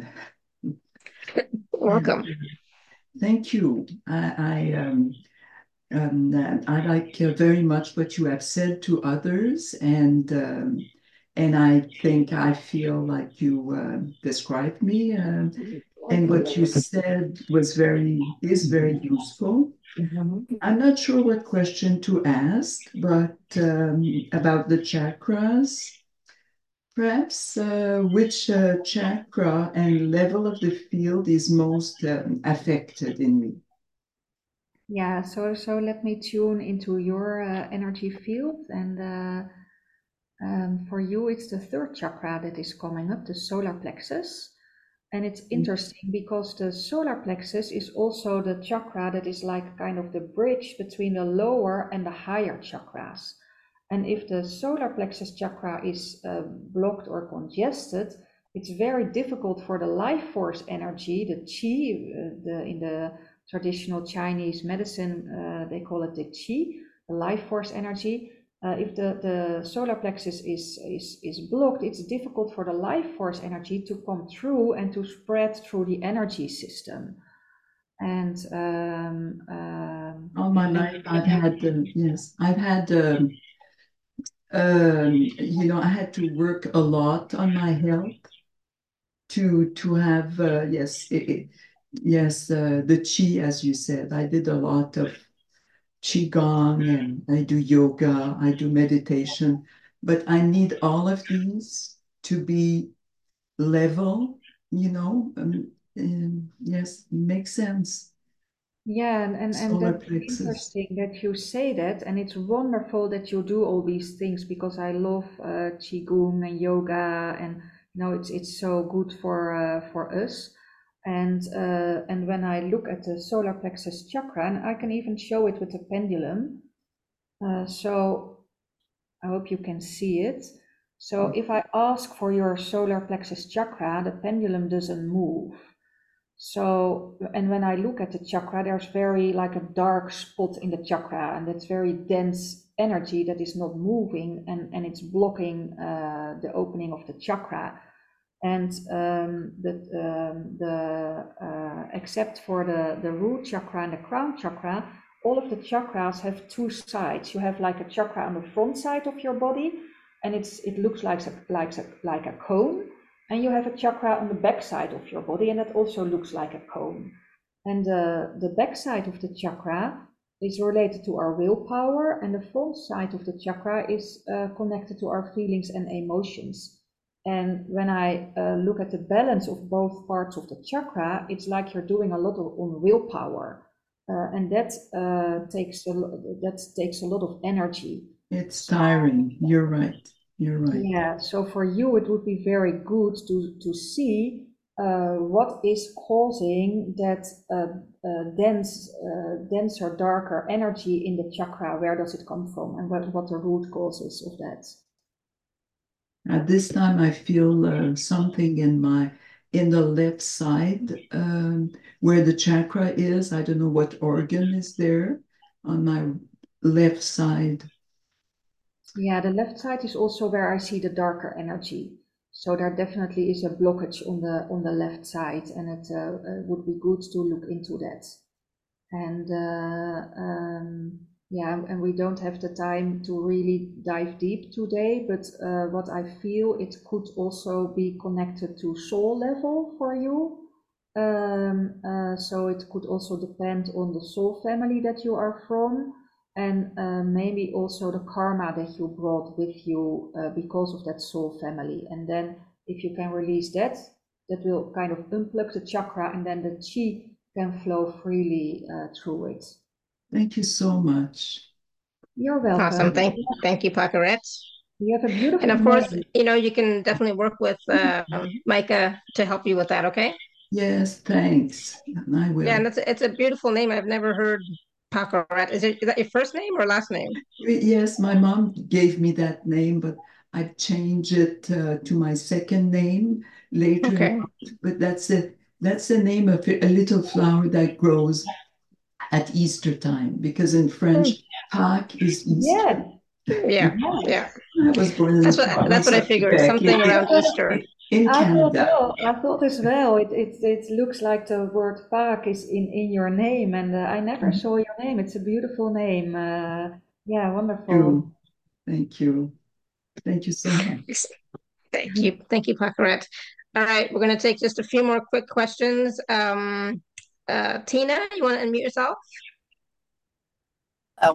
welcome. Thank you. I, I um, um, uh, I like uh, very much what you have said to others, and um, and I think I feel like you uh, described me, uh, and what you said was very is very useful. I'm not sure what question to ask, but um, about the chakras. Perhaps uh, which uh, chakra and level of the field is most um, affected in me? Yeah, so so let me tune into your uh, energy field, and uh, um, for you, it's the third chakra that is coming up, the solar plexus. And it's interesting because the solar plexus is also the chakra that is like kind of the bridge between the lower and the higher chakras. And if the solar plexus chakra is uh, blocked or congested, it's very difficult for the life force energy, the qi, uh, the, in the traditional Chinese medicine, uh, they call it the qi, the life force energy. Uh, if the, the solar plexus is, is, is blocked, it's difficult for the life force energy to come through and to spread through the energy system. And um, um, All my and, life, and I've had, uh, yes, I've had, um, um, you know, I had to work a lot on my health to to have, uh, yes, it, it, yes, uh, the chi, as you said. I did a lot of qigong, and I do yoga, I do meditation, but I need all of these to be level, you know, um, um, yes, makes sense. yeah, and, and, and Solar that's plexus. interesting that you say that, and it's wonderful that you do all these things, because I love uh, Qigong and yoga, and you know, it's it's so good for uh, for us. And uh, and when I look at the solar plexus chakra, and I can even show it with a pendulum. Uh, so I hope you can see it. So if I ask for your solar plexus chakra, the pendulum doesn't move. So, and when I look at the chakra, there's very like a dark spot in the chakra, and that's very dense energy that is not moving, and, and it's blocking uh, the opening of the chakra. And um, the, um, the uh, except for the, the root chakra and the crown chakra, all of the chakras have two sides. You have like a chakra on the front side of your body, and it's it looks like a, like a, like a cone. And you have a chakra on the back side of your body, and that also looks like a cone. And uh, the back side of the chakra is related to our willpower, and the front side of the chakra is uh, connected to our feelings and emotions. And when I uh, look at the balance of both parts of the chakra, it's like you're doing a lot of, on willpower, uh, and that uh, takes a that takes a lot of energy. It's tiring. You're right. You're right. Yeah, so for you, it would be very good to, to see uh, what is causing that uh, uh, dense, uh, denser, darker energy in the chakra. Where does it come from, and what, what the root cause is of that? At this time, I feel uh, something in my in the left side um, where the chakra is. I don't know what organ is there on my left side. Yeah, the left side is also where I see the darker energy. So there definitely is a blockage on the on the left side, and it uh, uh, would be good to look into that. And uh, um, yeah, and we don't have the time to really dive deep today, but uh, what I feel, it could also be connected to soul level for you. Um, uh, so it could also depend on the soul family that you are from, and uh, maybe also the karma that you brought with you uh, because of that soul family. And then if you can release that, that will kind of unplug the chakra, and then the chi can flow freely uh, through it. Thank you so much. You're welcome. Awesome. Thank, thank you, Pacaret. You have a beautiful And of course, name. you know, you can definitely work with uh, Micah to help you with that, okay? Yes, thanks. And I will. Yeah, and it's, it's a beautiful name. I've never heard Pacaret. Is, it, is that your first name or last name? Yes, my mom gave me that name, but I changed it uh, to my second name later. Okay. But that's a that's the name of a little flower that grows at Easter time, because in French, Pâques is Easter. Yeah, yeah. I was born in That's the what province that's what I of figured. Quebec, Something in- around Easter. in I thought, Canada. well, I thought as well, it, it, it looks like the word Paak is in, in your name, and uh, I never saw your name. It's a beautiful name. Uh, yeah, wonderful. Thank you. Thank you. Thank you so much. Thank you. Thank you, Pacaret. All right, we're going to take just a few more quick questions. Um, uh, Tina, you want to unmute yourself? Oh.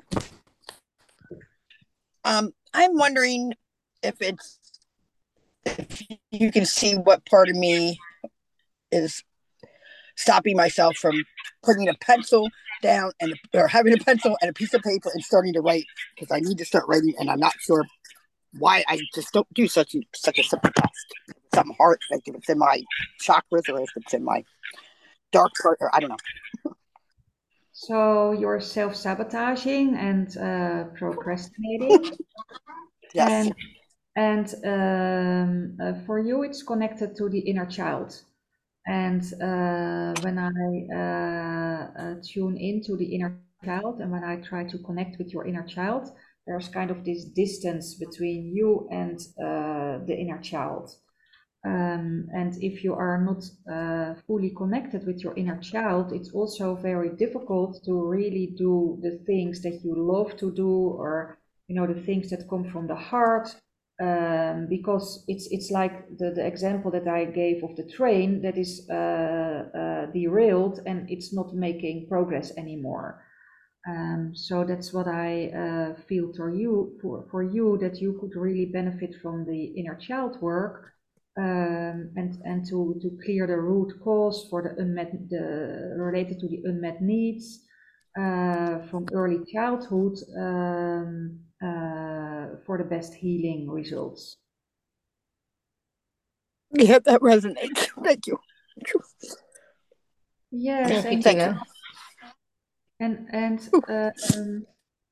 Um, I'm wondering if it's if you can see what part of me is stopping myself from putting a pencil down and or having a pencil and a piece of paper and starting to write, because I need to start writing, and I'm not sure why I just don't do such such a simple task. Something hard, like if it's in my chakras or if it's in my dark part, or I don't know. So you're self-sabotaging and uh, procrastinating. Yes. And, and um, uh, for you, it's connected to the inner child. And uh, when I uh, uh, tune into the inner child, and when I try to connect with your inner child, there's kind of this distance between you and uh, the inner child. Um, and if you are not uh, fully connected with your inner child, it's also very difficult to really do the things that you love to do, or you know, the things that come from the heart. Um, because it's it's like the, the example that I gave of the train that is uh, uh, derailed and it's not making progress anymore. Um, so that's what I uh, feel for you, for, for you, that you could really benefit from the inner child work, um, and and to to clear the root cause for the unmet the related to the unmet needs uh, from early childhood, um, uh, for the best healing results. Yeah, that resonates. Thank you. Yes, Thank you, and Tina. and and um,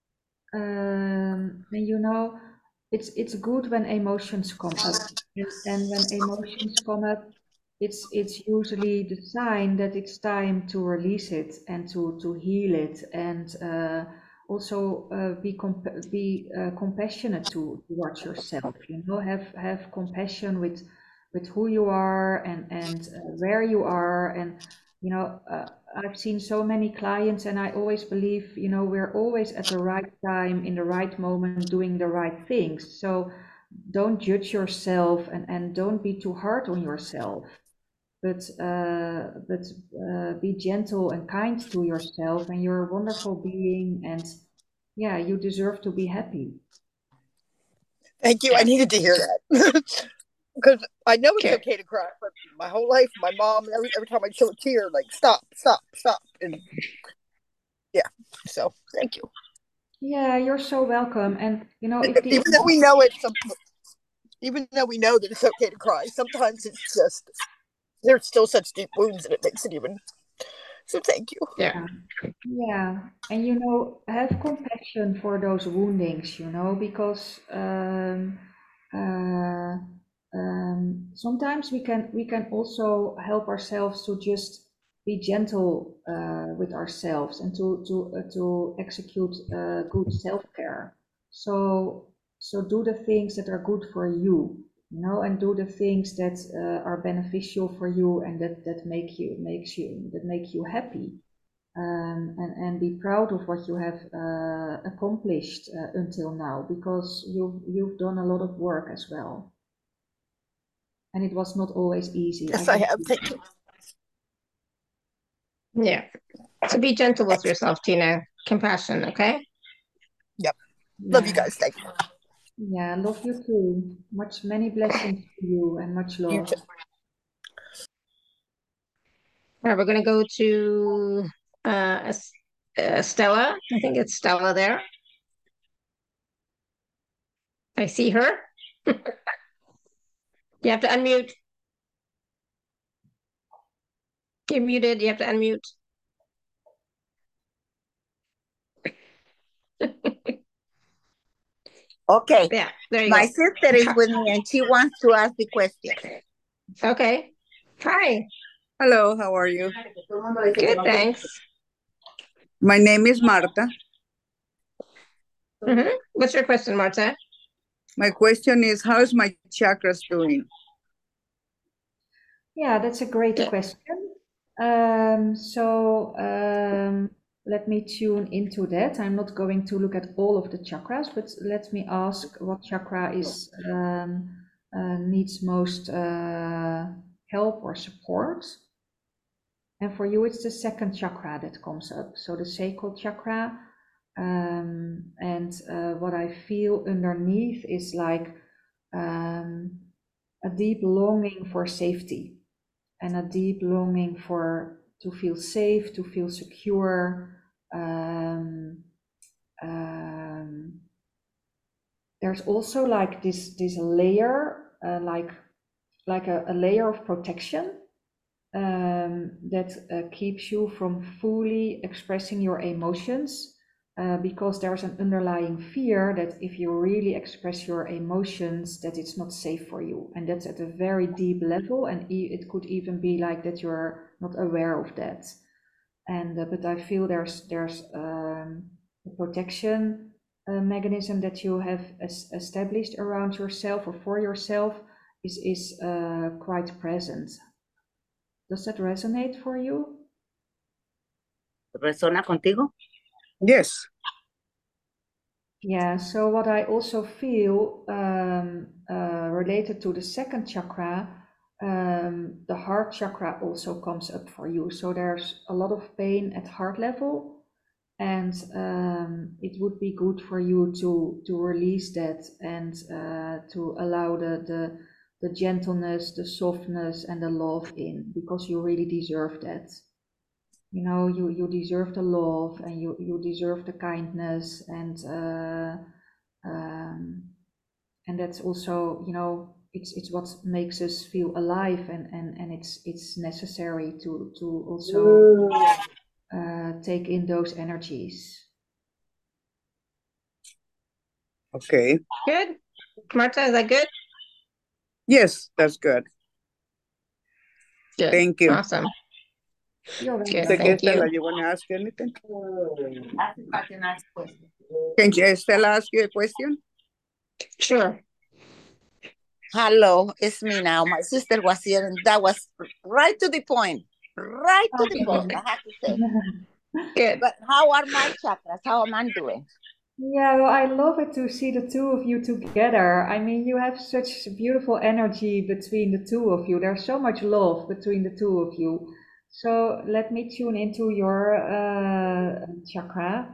um, and you know, it's it's good when emotions come up, and, and when emotions come up, it's it's usually the sign that it's time to release it and to to heal it, and uh, also uh, be comp be uh, compassionate to towards yourself. You know, have have compassion with with who you are and and uh, where you are, and you know. Uh, I've seen so many clients, and I always believe, you know, we're always at the right time, in the right moment, doing the right things. So don't judge yourself, and, and don't be too hard on yourself, but uh, but uh, be gentle and kind to yourself, and you're a wonderful being, and yeah, you deserve to be happy. Thank you. I needed to hear that. Because I know it's Okay. okay to cry, but my whole life, my mom, every, every time I show a tear, like, stop, stop, stop. And yeah, so thank you. Yeah, you're so welcome. And you know, if the Even though we know it, some, even though we know that it's okay to cry, sometimes it's just, there's still such deep wounds that it makes it even. So thank you. Yeah. Yeah, and you know, have compassion for those woundings, you know, because um, uh, um, sometimes we can we can also help ourselves to just be gentle uh, with ourselves, and to to uh, to execute uh, good self-care. So so do the things that are good for you, you know, and do the things that uh, are beneficial for you, and that that make you makes you that make you happy. Um, and, and be proud of what you have uh, accomplished uh, until now, because you've, you've done a lot of work as well. And it was not always easy. Yes, I I can have. see. Thank you. Yeah. So be gentle with yourself, Tina. Compassion, okay? Yep. Yeah. Love you guys. Thank you. Yeah, love you too. Much, many blessings to you, and much You love. too. All right, we're going to go to uh, Es- uh, Stella. I think it's Stella there. I see her. You have to unmute. You're muted. You have to unmute. Okay. Yeah, there you My go. sister is with me and she wants to ask the question. Okay. Hi. Hello, how are you? Good, thanks. My name is Marta. Mm-hmm. What's your question, Marta? My question is, how is my chakras doing? Yeah, that's a great Yeah. question. Um, so um, let me tune into that. I'm not going to look at all of the chakras, but let me ask what chakra is um, uh, needs most uh, help or support. And for you, it's the second chakra that comes up. So the sacral chakra. Um, and uh, what I feel underneath is like um, a deep longing for safety, and a deep longing for to feel safe, to feel secure. Um, um, there's also like this this layer, uh, like like a, a layer of protection um, that uh, keeps you from fully expressing your emotions, uh, because there's an underlying fear that if you really express your emotions, that it's not safe for you, and that's at a very deep level, and e it could even be like that you're not aware of that. And uh, but I feel there's there's um, a protection uh, mechanism that you have es established around yourself or for yourself is is uh, quite present. Does that resonate for you? ¿Resona contigo? Yes. Yeah, so what I also feel um, uh, related to the second chakra, um, the heart chakra also comes up for you. So there's a lot of pain at heart level, and um, it would be good for you to to release that, and uh, to allow the, the the gentleness, the softness, and the love in, because you really deserve that. You know, you you deserve the love, and you you deserve the kindness, and uh, um, and that's also, you know, it's it's what makes us feel alive, and and and it's it's necessary to to also uh, take in those energies. Okay. Good. Marta, is that good? Yes, that's good. Good. Thank you. Awesome. You're Good. So, Thank you. Stella, you want to ask anything? Can you, Stella, ask you a question? Sure. Hello, it's me now. My sister was here and that was right to the point. Right to the point, I have to say. Good. But how are my chakras? How am I doing? Yeah, well, I love it to see the two of you together. I mean, you have such beautiful energy between the two of you. There's so much love between the two of you. So let me tune into your uh, chakra.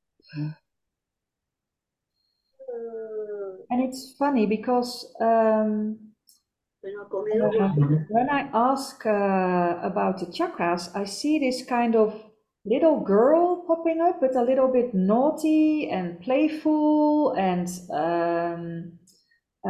And it's funny because um, uh, when I ask uh, about the chakras, I see this kind of little girl popping up, but a little bit naughty and playful and um, uh,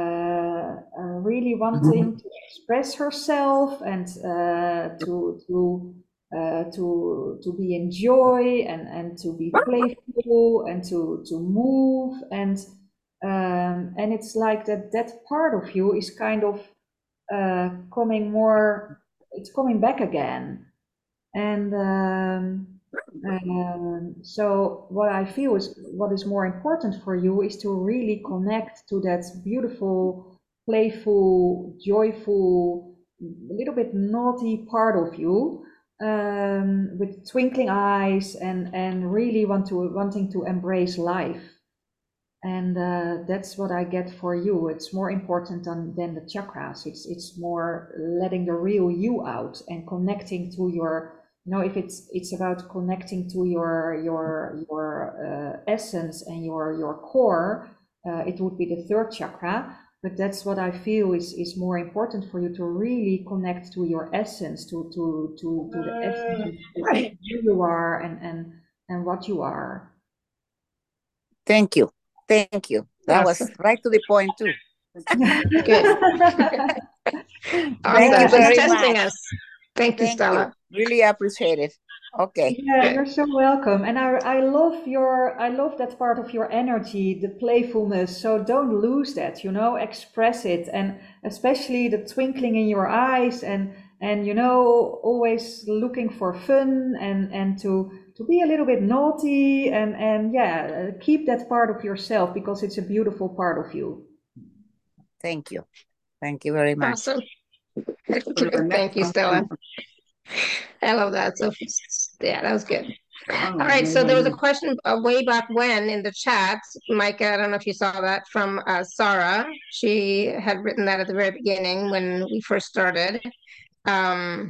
uh, really wanting to express herself and uh, to to uh, to to be in joy and and to be playful and to to move and um, and it's like that that part of you is kind of uh, coming more. It's coming back again. And um, um, so what I feel is what is more important for you is to really connect to that beautiful, playful, joyful, a little bit naughty part of you um, with twinkling eyes and, and really want to wanting to embrace life. And uh, that's what I get for you. It's more important than, than the chakras. It's it's more letting the real you out and connecting to your, you know, if it's it's about connecting to your your your uh, essence and your your core, uh, it would be the third chakra. But that's what I feel is is more important for you, to really connect to your essence, to to to to the essence of who you are and and and what you are. Thank you. Thank you. That Awesome. was right to the point too. Good. Thank Awesome. you She's very testing much. us. Thank you, Thank Stella. you. Really appreciate it. Okay. Yeah, Good. you're so welcome. And I I love your I love that part of your energy, the playfulness. So don't lose that, you know, express it. And especially the twinkling in your eyes and and you know, always looking for fun and and to to be a little bit naughty and and yeah, keep that part of yourself because it's a beautiful part of you. Thank you. Thank you very much. Awesome. Thank you, Stella. I love that. So yeah, that was good. All right, so there was a question uh, way back when in the chat, Micah, I don't know if you saw that, from uh, Sarah. She had written that at the very beginning when we first started. Um,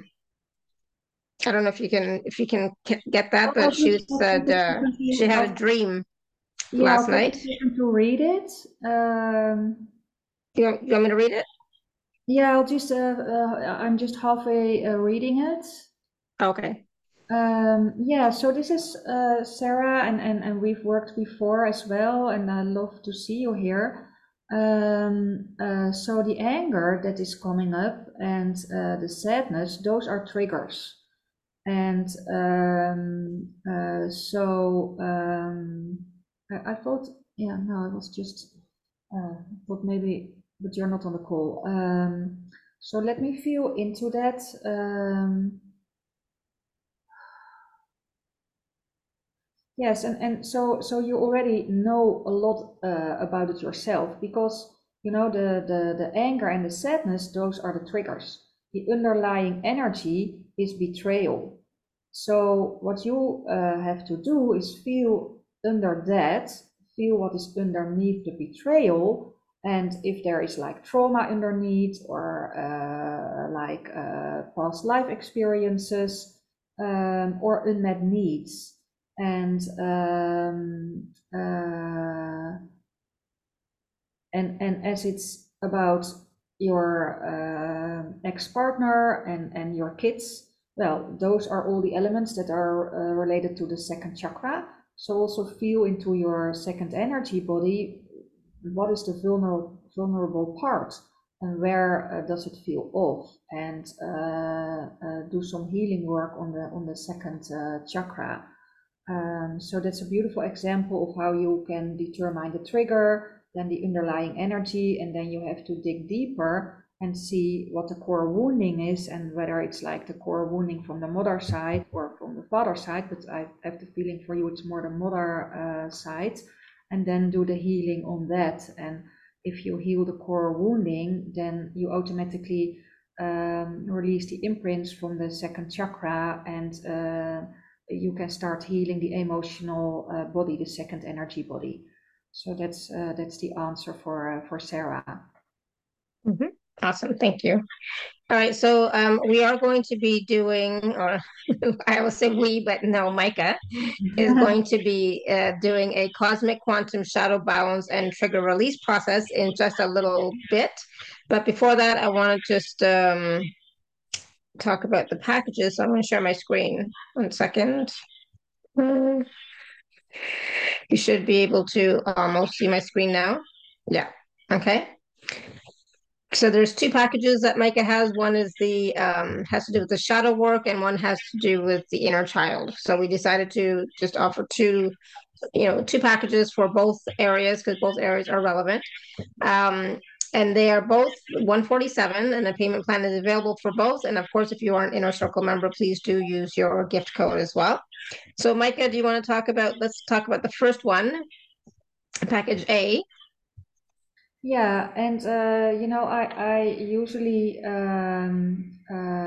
I don't know if you can if you can get that, but she said uh, she had a dream Yeah, last I'll take night. a second to read it. Um, You want, you want me to read it? yeah, I'll just uh, uh, I'm just halfway uh, reading it. Okay. Um, yeah, so this is uh, Sarah, and, and, and we've worked before as well, and I love to see you here. Um, uh, so the anger that is coming up and uh, the sadness, those are triggers. And um, uh, so um, I, I thought, yeah, no, I was just, uh, thought maybe, but you're not on the call. Um, so let me feel into that. Um, Yes, and, and so so you already know a lot uh, about it yourself because you know the, the the anger and the sadness, those are the triggers. The underlying energy is betrayal. So what you uh, have to do is feel under that, feel what is underneath the betrayal, and if there is like trauma underneath or uh, like uh, past life experiences um, or unmet needs. And um, uh, and and as it's about your uh, ex-partner and and your kids, well, those are all the elements that are uh, related to the second chakra. So also feel into your second energy body. What is the vulnerable vulnerable part? and where uh, does it feel off, and uh, uh, do some healing work on the on the second uh, chakra. Um, so that's a beautiful example of how you can determine the trigger, then the underlying energy, and then you have to dig deeper and see what the core wounding is, and whether it's like the core wounding from the mother side or from the father side, but I have the feeling for you it's more the mother uh, side, and then do the healing on that. And if you heal the core wounding, then you automatically um, release the imprints from the second chakra, and uh, you can start healing the emotional uh, body, the second energy body. So that's uh, that's the answer for uh, for Sarah. Mm-hmm. Awesome, thank you. All right, so um, we are going to be doing, or I will say we, but no, Micah is going to be uh, doing a cosmic quantum shadow balance and trigger release process in just a little bit. But before that, I want to just um, talk about the packages. So I'm going to share my screen. One second. Um, you should be able to almost see my screen now. Yeah, okay. So there's two packages that Micah has. One is the um, has to do with the shadow work, and one has to do with the inner child. So we decided to just offer two, you know, two packages for both areas, because both areas are relevant. Um, and they are both one forty-seven, and the payment plan is available for both. And of course, if you are an Inner Circle member, please do use your gift code as well. So Micah, do you want to talk about? Let's talk about the first one, package A. Yeah, and uh, you know, I I usually um,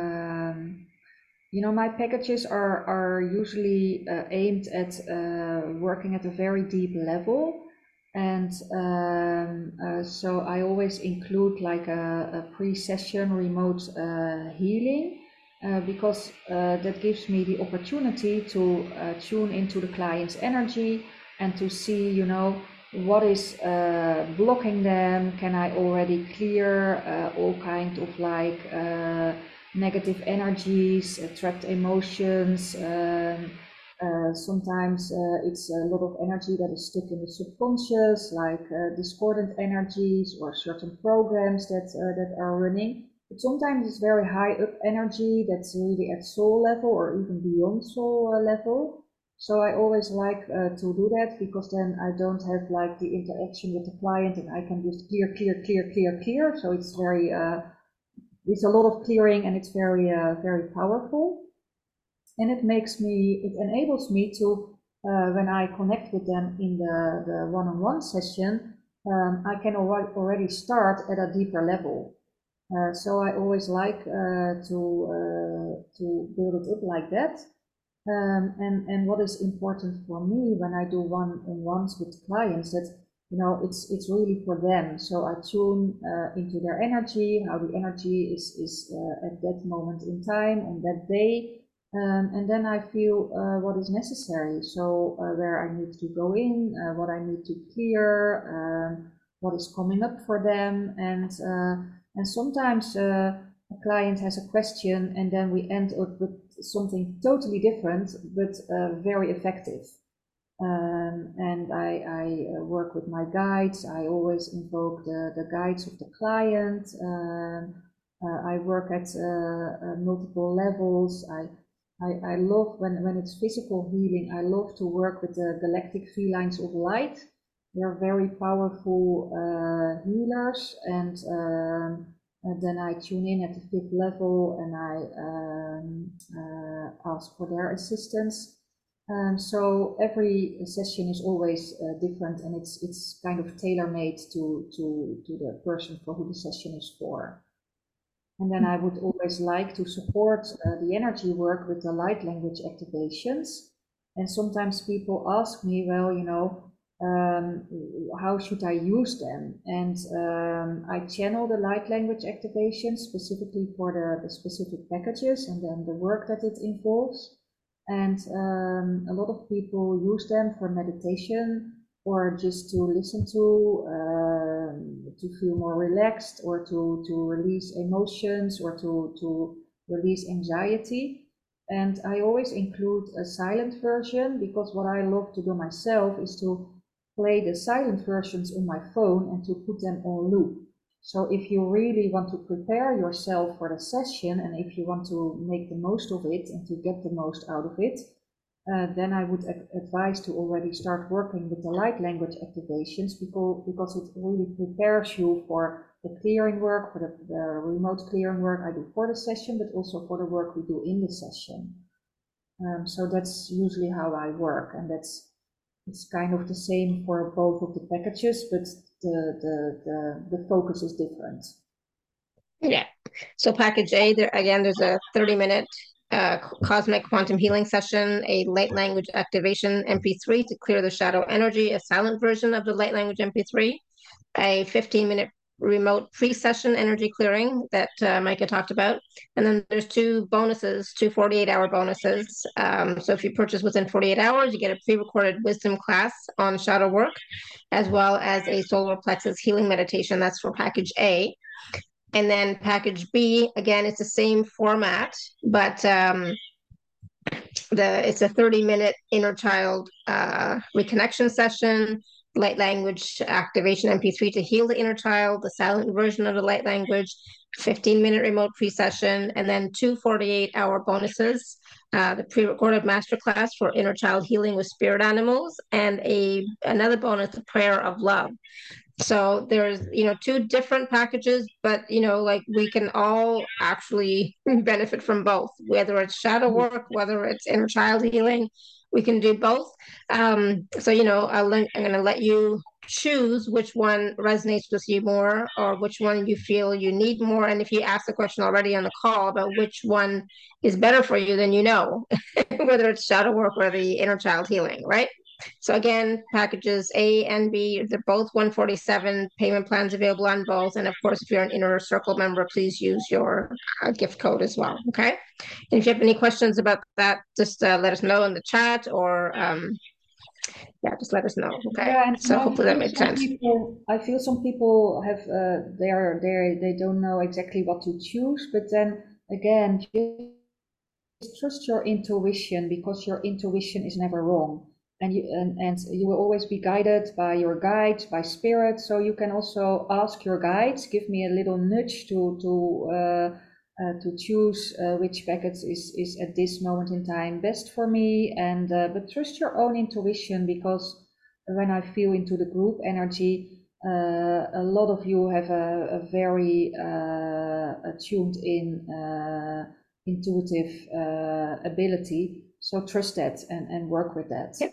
um, you know, my packages are are usually uh, aimed at uh, working at a very deep level, and um, uh, so I always include like a, a pre-session remote uh, healing uh, because uh, that gives me the opportunity to uh, tune into the client's energy and to see, you know, what is uh, blocking them. Can I already clear uh, all kind of like uh, negative energies, uh, trapped emotions? Um, uh, sometimes uh, it's a lot of energy that is stuck in the subconscious, like uh, discordant energies or certain programs that uh, that are running. But sometimes it's very high up energy that's really at soul level or even beyond soul uh, level. So I always like uh, to do that, because then I don't have like the interaction with the client, and I can just clear, clear, clear, clear, clear. So it's very, uh, it's a lot of clearing, and it's very, uh, very powerful. And it makes me, it enables me to, uh, when I connect with them in the, the one-on-one session, um, I can al already start at a deeper level. Uh, so I always like uh, to, uh, to build it up like that. Um, and, and what is important for me when I do one-on-ones with clients, that, you know, it's it's really for them. So I tune uh, into their energy, how the energy is, is uh, at that moment in time, on that day. Um, and then I feel uh, what is necessary. So uh, where I need to go in, uh, what I need to clear, um, what is coming up for them. And, uh, and sometimes uh, a client has a question, and then we end up with something totally different, but uh, very effective. Um, and I, I uh, work with my guides. I always invoke the, the guides of the client. Um, uh, I work at uh, uh, multiple levels. I, I, I love, when, when it's physical healing, I love to work with the galactic felines of light. They're very powerful uh, healers, and um, And then I tune in at the fifth level, and I um, uh, ask for their assistance. Um, so every session is always uh, different, and it's it's kind of tailor-made to to to the person for who the session is for. And then I would always like to support uh, the energy work with the light language activations. And sometimes people ask me, well, you know, um, how should I use them? And um, I channel the light language activations specifically for the, the specific packages and then the work that it involves. And um, a lot of people use them for meditation, or just to listen to, um, to feel more relaxed, or to, to release emotions, or to, to release anxiety. And I always include a silent version, because what I love to do myself is to play the silent versions on my phone and to put them on loop. So if you really want to prepare yourself for the session, and if you want to make the most of it and to get the most out of it, uh, then I would advise to already start working with the light language activations, because, because it really prepares you for the clearing work, for the, the remote clearing work I do for the session, but also for the work we do in the session. Um, so that's usually how I work, and that's it's kind of the same for both of the packages, but the the the, the focus is different. Yeah. So package A, there again, there's a thirty minute uh, cosmic quantum healing session, a light language activation M P three to clear the shadow energy, a silent version of the light language M P three, a fifteen minute remote pre-session energy clearing that uh, Micah talked about. And then there's two bonuses, two forty-eight hour bonuses. Um, so if you purchase within forty-eight hours, you get a pre-recorded wisdom class on shadow work, as well as a solar plexus healing meditation. That's for package A. And then package B, again, it's the same format, but um, the it's a thirty minute inner child uh, reconnection session, light language activation M P three to heal the inner child, the silent version of the light language, fifteen minute remote pre-session, and then two forty-eight hour bonuses, uh, the pre-recorded masterclass for inner child healing with spirit animals, and a another bonus, the prayer of love. So there's, you know, two different packages, but, you know, like we can all actually benefit from both, whether it's shadow work, whether it's inner child healing, we can do both. Um, so, you know, I'll, I'm going to let you choose which one resonates with you more, or which one you feel you need more. And if you ask the question already on the call about which one is better for you, then you know whether it's shadow work or the inner child healing, right? So again, packages A and B, they're both one forty-seven, payment plans available on both. And of course, if you're an Inner Circle member, please use your uh, gift code as well, okay? And if you have any questions about that, just uh, let us know in the chat, or um, yeah, just let us know, okay? Yeah, and so I hopefully that feel makes some sense. people, I feel some people have, uh, they are there, they don't know exactly what to choose, but then again, just trust your intuition, because your intuition is never wrong. And you, and, and you will always be guided by your guides, by spirit. So you can also ask your guides, give me a little nudge to to uh, uh, to choose uh, which packet is is at this moment in time best for me. And uh, but trust your own intuition, because when I feel into the group energy, uh, a lot of you have a, a very uh, tuned in uh, intuitive uh, ability. So trust that, and, and work with that. Yep.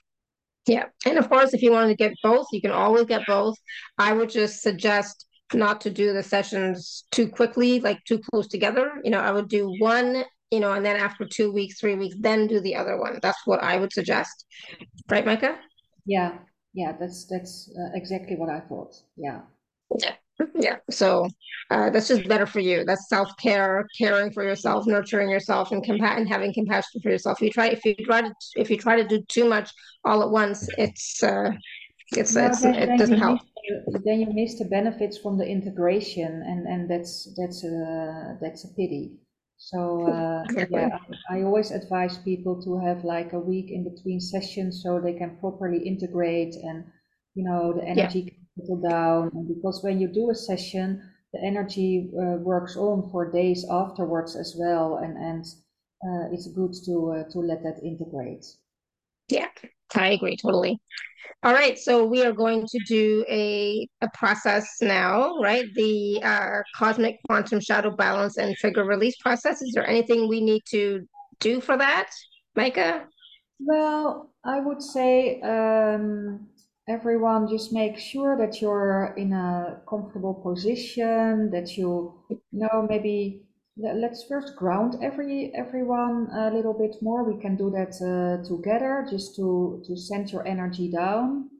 Yeah. And of course, if you want to get both, you can always get both. I would just suggest not to do the sessions too quickly, like too close together. You know, I would do one, you know, and then after two weeks, three weeks, then do the other one. That's what I would suggest. Right, Micah? Yeah. Yeah, that's that's uh, exactly what I thought. Yeah. Yeah. Yeah. So uh, that's just better for you. That's self-care, caring for yourself, nurturing yourself, and compa- and having compassion for yourself. You try if you try to if you try to do too much all at once, it's uh, it's No, it's then, it then doesn't you help. miss then you miss the benefits from the integration, and and that's that's a that's a pity. So uh, Exactly. yeah, I, I always advise people to have like a week in between sessions, so they can properly integrate, and you know the energy Yeah. can settle down. And because when you do a session, the energy uh, works on for days afterwards as well, and and uh, it's good to uh, to let that integrate. Yeah, I agree totally. All right, so we are going to do a, a process now, right? The uh, cosmic quantum shadow balance and trigger release process. Is there anything we need to do for that, Micah? Well, I would say um, everyone just make sure that you're in a comfortable position, that you, you know, maybe le- let's first ground every everyone a little bit more. We can do that uh, together, just to to send your energy down.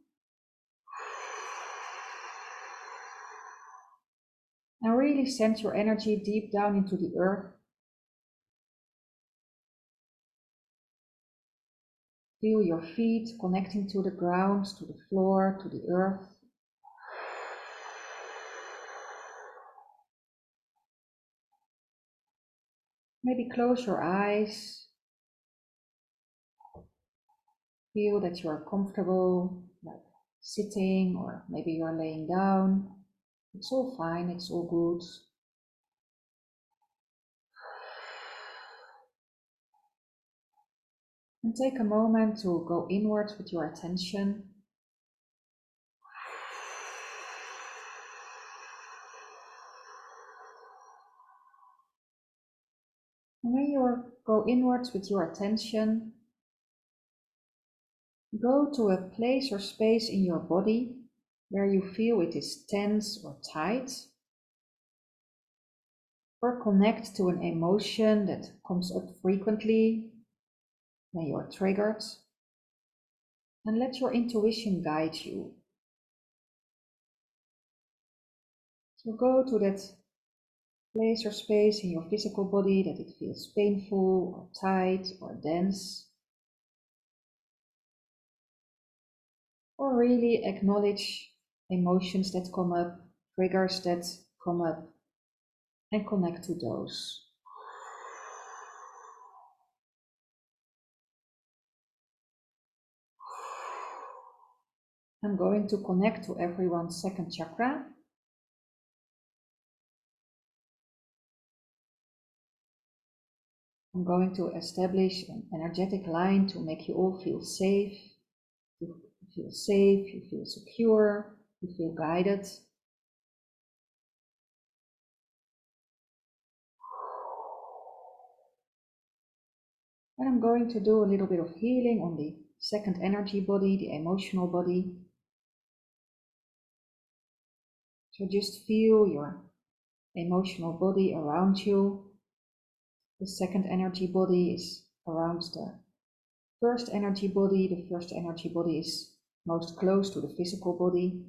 And really send your energy deep down into the earth. Feel your feet connecting to the ground, to the floor, to the earth. Maybe close your eyes. Feel that you are comfortable, like sitting, or maybe you're laying down. It's all fine, it's all good. And take a moment to go inwards with your attention. And when you go inwards with your attention, go to a place or space in your body where you feel it is tense or tight, or connect to an emotion that comes up frequently when you are triggered, and let your intuition guide you. So go to that place or space in your physical body that it feels painful or tight or dense, or really acknowledge emotions that come up, triggers that come up, and connect to those. I'm going to connect to everyone's second chakra. I'm going to establish an energetic line to make you all feel safe. You feel safe, you feel secure, you feel guided. And I'm going to do a little bit of healing on the second energy body, the emotional body. So just feel your emotional body around you. The second energy body is around the first energy body. The first energy body is most close to the physical body.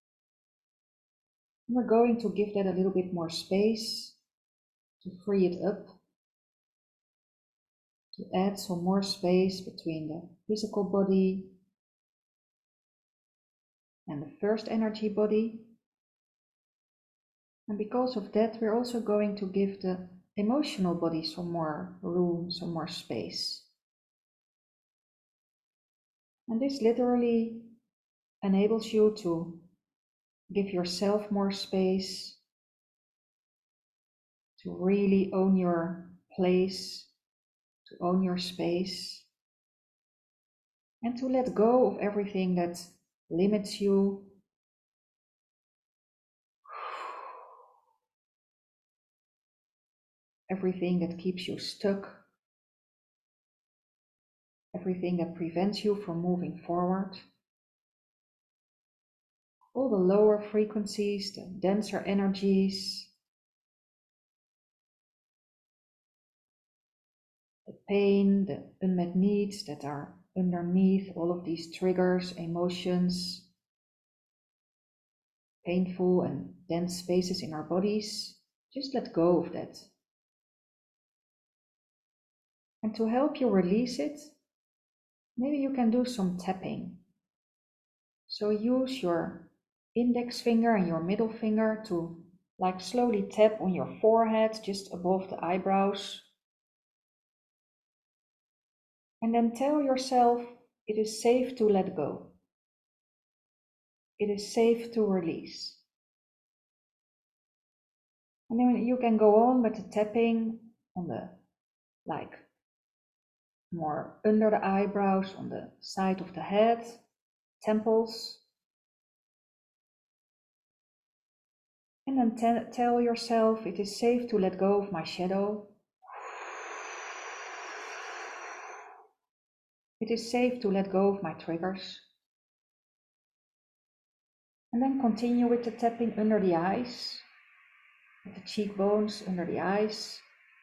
And we're going to give that a little bit more space to free it up, to add some more space between the physical body and the first energy body. And because of that, we're also going to give the emotional body some more room, some more space. And this literally enables you to give yourself more space, to really own your place, to own your space, and to let go of everything that limits you, everything that keeps you stuck, everything that prevents you from moving forward. All the lower frequencies, the denser energies, the pain, the unmet needs that are underneath all of these triggers, emotions, painful and dense spaces in our bodies. Just let go of that. And to help you release it, maybe you can do some tapping. So use your index finger and your middle finger to like slowly tap on your forehead just above the eyebrows. And then tell yourself it is safe to let go. It is safe to release. And then you can go on with the tapping on the, like, more under the eyebrows, on the side of the head, temples. And then tell yourself it is safe to let go of my shadow. It is safe to let go of my triggers. And then continue with the tapping under the eyes, with the cheekbones under the eyes.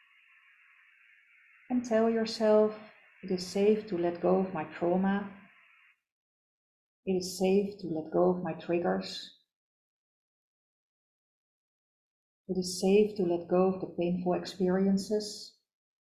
And tell yourself it is safe to let go of my trauma. It is safe to let go of my triggers. It is safe to let go of the painful experiences.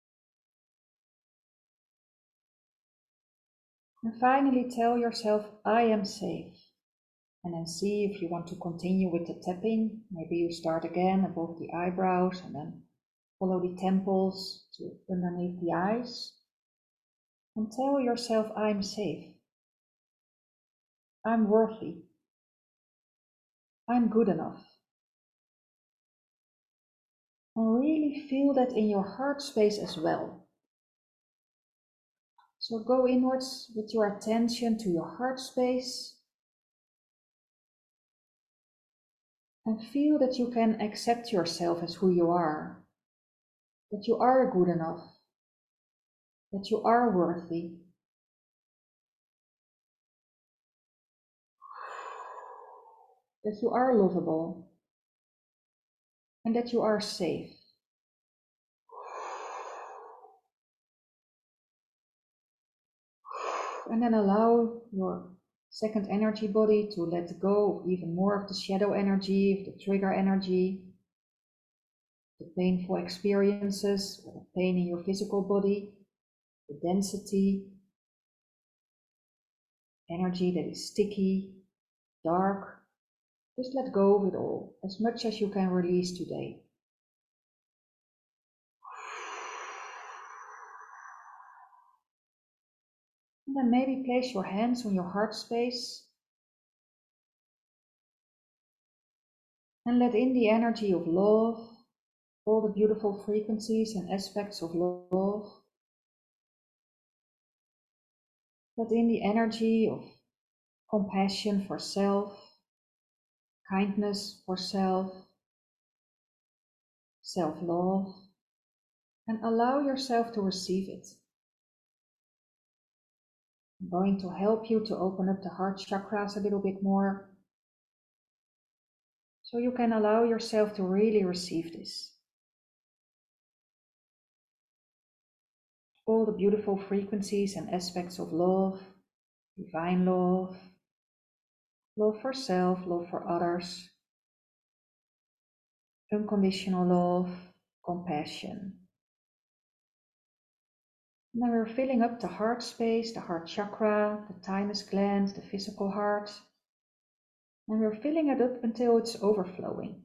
And finally tell yourself, I am safe. And then see if you want to continue with the tapping. Maybe you start again above the eyebrows and then follow the temples to underneath the eyes. And tell yourself, I'm safe. I'm worthy. I'm good enough. And really feel that in your heart space as well. So go inwards with your attention to your heart space. And feel that you can accept yourself as who you are. That you are good enough. That you are worthy. That you are lovable. And that you are safe. And then allow your second energy body to let go of even more of the shadow energy, of the trigger energy, the painful experiences, the pain in your physical body, the density, energy that is sticky, dark. Just let go of it all, as much as you can release today. And then maybe place your hands on your heart space and let in the energy of love, all the beautiful frequencies and aspects of love. Let in the energy of compassion for self, kindness for self, self-love, and allow yourself to receive it. I'm going to help you to open up the heart chakras a little bit more, so you can allow yourself to really receive this. All the beautiful frequencies and aspects of love, divine love, love for self, love for others, unconditional love, compassion. And then we're filling up the heart space, the heart chakra, the thymus gland, the physical heart. And we're filling it up until it's overflowing.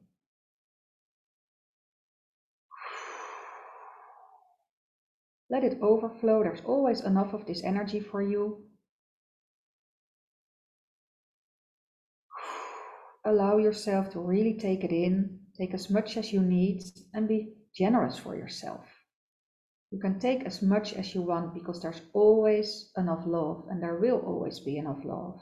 Let it overflow. There's always enough of this energy for you. Allow yourself to really take it in, take as much as you need, and be generous for yourself. You can take as much as you want because there's always enough love, and there will always be enough love.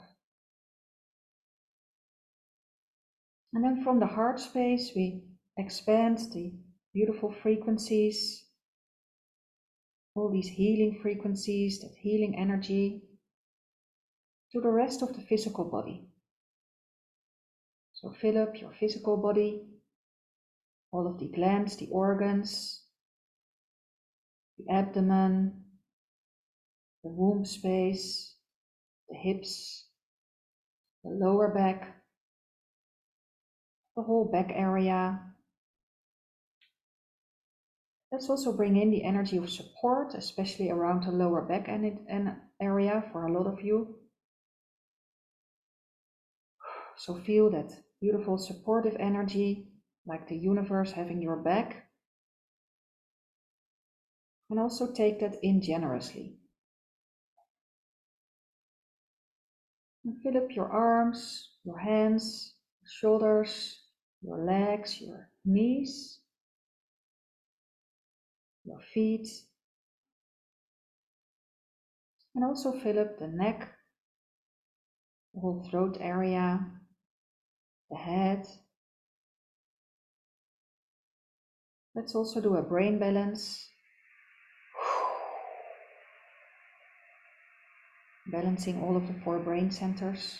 And then from the heart space, we expand the beautiful frequencies, all these healing frequencies, that healing energy, to the rest of the physical body. So fill up your physical body, all of the glands, the organs, the abdomen, the womb space, the hips, the lower back, the whole back area. Let's also bring in the energy of support, especially around the lower back area for a lot of you. So feel that beautiful supportive energy, like the universe having your back. And also take that in generously. And fill up your arms, your hands, your shoulders, your legs, your knees, your feet. And also fill up the neck, the whole throat area, the head. Let's also do a brain balance. Balancing all of the four brain centers.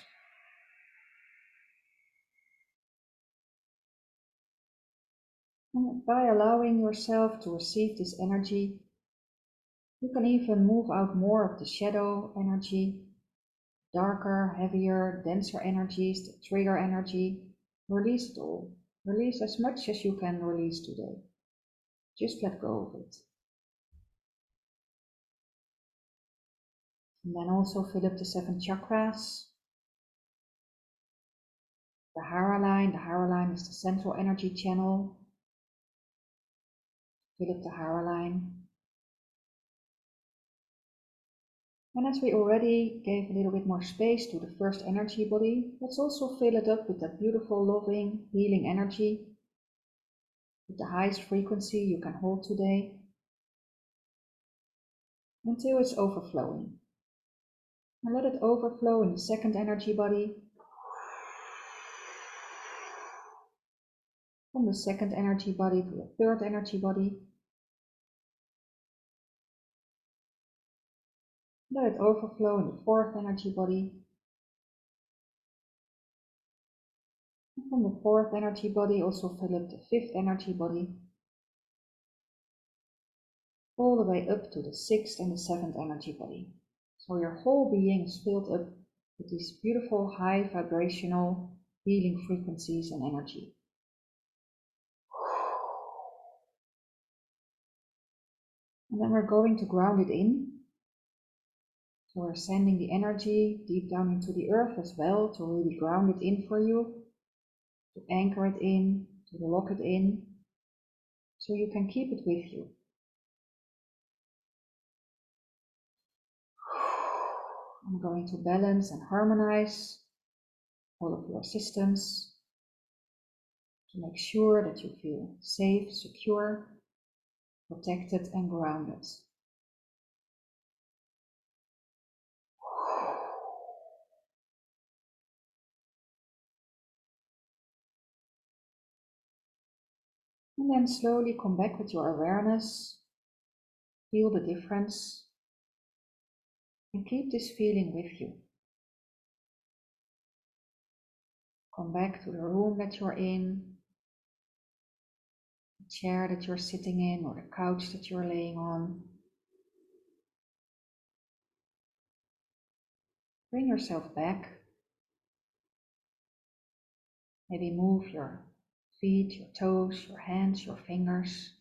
And by allowing yourself to receive this energy, you can even move out more of the shadow energy, darker, heavier, denser energies, the trigger energy. Release it all. Release as much as you can release today. Just let go of it. And then also fill up the seven chakras. The Hara line, the Hara line is the central energy channel. Fill up the Hara line. And as we already gave a little bit more space to the first energy body, let's also fill it up with that beautiful, loving, healing energy with the highest frequency you can hold today, until it's overflowing. And let it overflow in the second energy body, from the second energy body to the third energy body. Let it overflow in the fourth energy body. And from the fourth energy body, also fill up the fifth energy body. All the way up to the sixth and the seventh energy body. So your whole being is filled up with these beautiful high vibrational healing frequencies and energy. And then we're going to ground it in. So we're sending the energy deep down into the earth as well to really ground it in for you, to anchor it in, to lock it in, so you can keep it with you. I'm going to balance and harmonize all of your systems to make sure that you feel safe, secure, protected and grounded. And then slowly come back with your awareness, feel the difference, and keep this feeling with you. Come back to the room that you're in, the chair that you're sitting in, or the couch that you're laying on. Bring yourself back. Maybe move your feet, your toes, your hands, your fingers.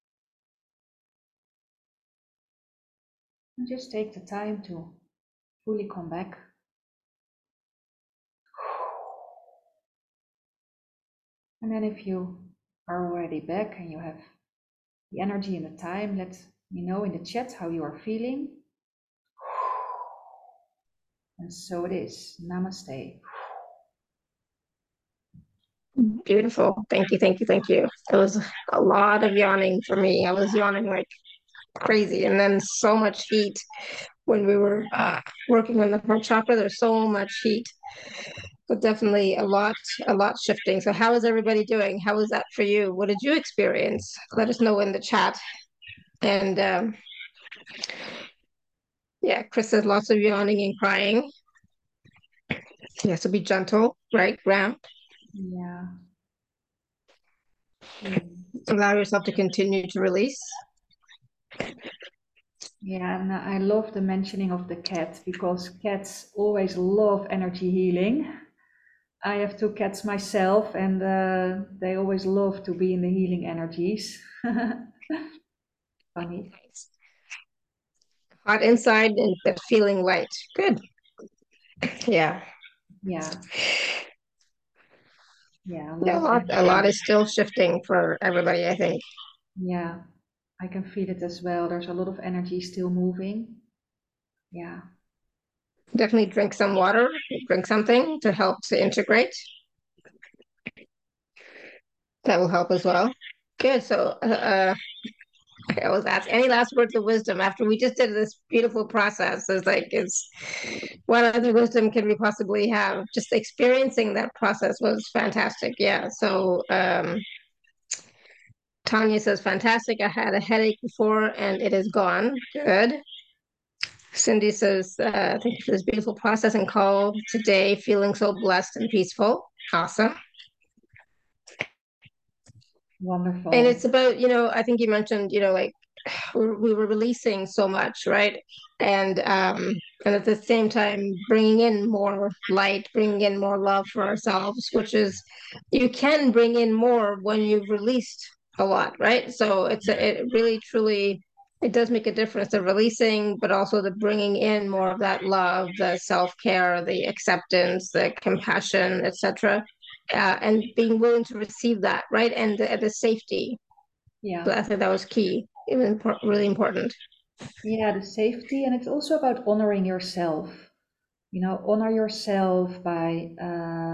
And just take the time to fully come back. And then if you are already back and you have the energy and the time, let me know in the chat how you are feeling. And so it is. Namaste. Beautiful. Thank you, thank you, thank you. It was a lot of yawning for me. I was yawning like crazy. And then so much heat when we were uh, working on the heart chakra. There's so much heat. But definitely a lot, a lot shifting. So how is everybody doing? How was that for you? What did you experience? Let us know in the chat. And um, yeah, Chris says lots of yawning and crying. Yeah, so be gentle, right? Ground. Yeah. Allow yourself to continue to release. Yeah, and I love the mentioning of the cat, because cats always love energy healing. I have two cats myself, and uh, they always love to be in the healing energies. Funny. Hot inside and but feeling light. Good. Yeah. Yeah. Yeah, a lot, Yeah, a of lot, a energy. lot is still shifting for everybody, I think. Yeah, I can feel it as well. There's a lot of energy still moving. Yeah. Definitely drink some water, drink something to help to integrate. That will help as well. Good. So, uh, I was asked any last words of wisdom after we just did this beautiful process. It's like, it's what other wisdom can we possibly have? Just experiencing that process was fantastic. Yeah. So, um, Tanya says, fantastic. I had a headache before and it is gone. Good. Cindy says, uh, thank you for this beautiful process and call today, feeling so blessed and peaceful. Awesome. Wonderful. And it's about, you know, I think you mentioned, you know, like we we were releasing so much, right? And um, and at the same time, bringing in more light, bringing in more love for ourselves, which is, you can bring in more when you've released a lot, right? So it's a, it really, truly, it does make a difference, the releasing, but also the bringing in more of that love, the self-care, the acceptance, the compassion, et cetera. Uh, and being willing to receive that, right? And the, the safety. Yeah. So I think that was key. It was impor- really important. Yeah, the safety, and it's also about honoring yourself. You know, honor yourself by um,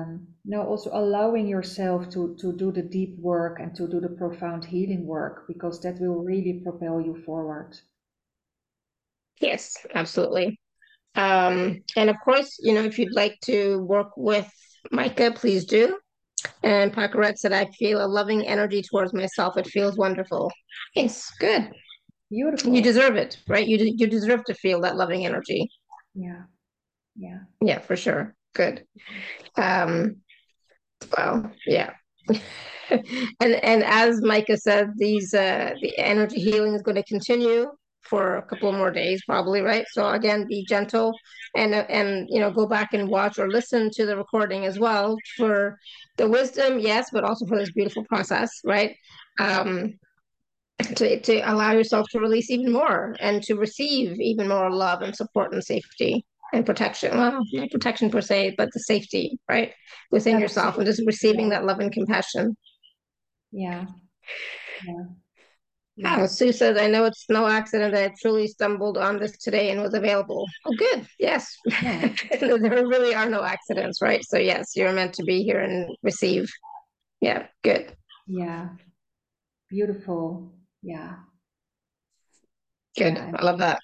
you know, also allowing yourself to, to do the deep work and to do the profound healing work, because that will really propel you forward. Yes, absolutely. Um, and of course, you know, if you'd like to work with Micah, please do. And Pacaret said, I feel a loving energy towards myself. It feels wonderful. Yes, good. Beautiful. You deserve it, right? You de- you deserve to feel that loving energy. Yeah. Yeah. Yeah, for sure. Good. Um, well, yeah. and and as Micah said, these uh the energy healing is going to continue for a couple more days, probably, right? So again, be gentle and uh, and you know, go back and watch or listen to the recording as well for the wisdom, yes, but also for this beautiful process, right? Um, to to allow yourself to release even more and to receive even more love and support and safety and protection. Well, not protection per se, but the safety, right, within yourself, and just receiving that love and compassion. Yeah. Yeah. Oh, Sue says, I know it's no accident that I truly stumbled on this today and was available. Oh, good. Yes. Yeah. There really are no accidents, right? So, yes, you're meant to be here and receive. Yeah, good. Yeah. Beautiful. Yeah. Good. Yeah. I love that.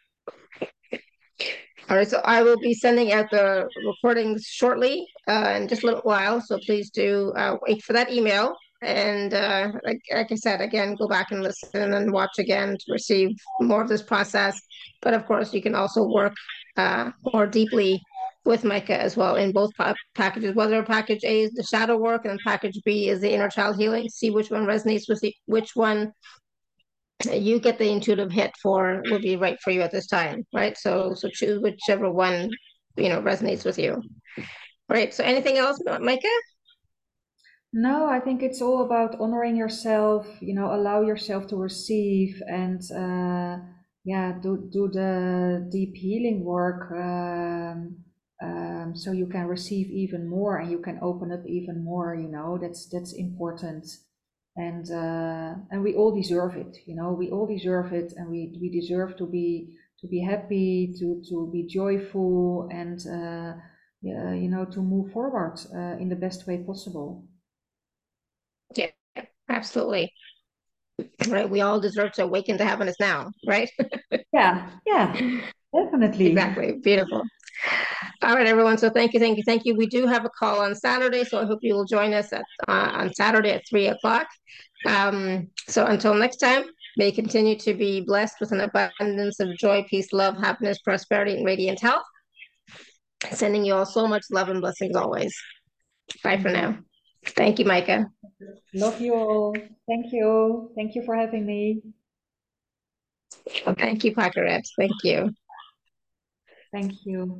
All right, so I will be sending out the recordings shortly, uh, in just a little while. So please do uh, wait for that email. And uh, like, like I said, again, go back and listen and watch again to receive more of this process. But of course, you can also work uh, more deeply with Micah as well in both pa packages, whether package A is the shadow work and package B is the inner child healing. See which one resonates with the, which one you get the intuitive hit for will be right for you at this time, right? So so choose whichever one, you know, resonates with you. Right. So anything else, Micah? No, I think it's all about honoring yourself, you know, allow yourself to receive and uh, yeah, do do the deep healing work um, um, so you can receive even more and you can open up even more, you know, that's that's important. And uh, and we all deserve it, you know, we all deserve it, and we we deserve to be to be happy, to to be joyful, and uh, yeah, you know, to move forward uh, in the best way possible. Yeah, absolutely. Right. We all deserve to awaken to happiness now, right? Yeah, yeah, definitely. Exactly. Beautiful. All right, everyone. So thank you, thank you, thank you. We do have a call on Saturday, so I hope you will join us at uh, on Saturday at three o'clock. Um, so until next time, may you continue to be blessed with an abundance of joy, peace, love, happiness, prosperity, and radiant health. Sending you all so much love and blessings always. Bye for now. Thank you, Micah. Love you all. Thank you. Thank you for having me. Well, thank you, Pacaret. Thank you. Thank you.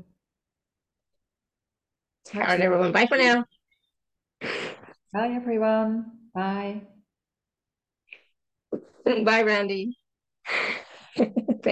All right, everyone. Bye for now. Bye, everyone. Bye. Bye, Randy.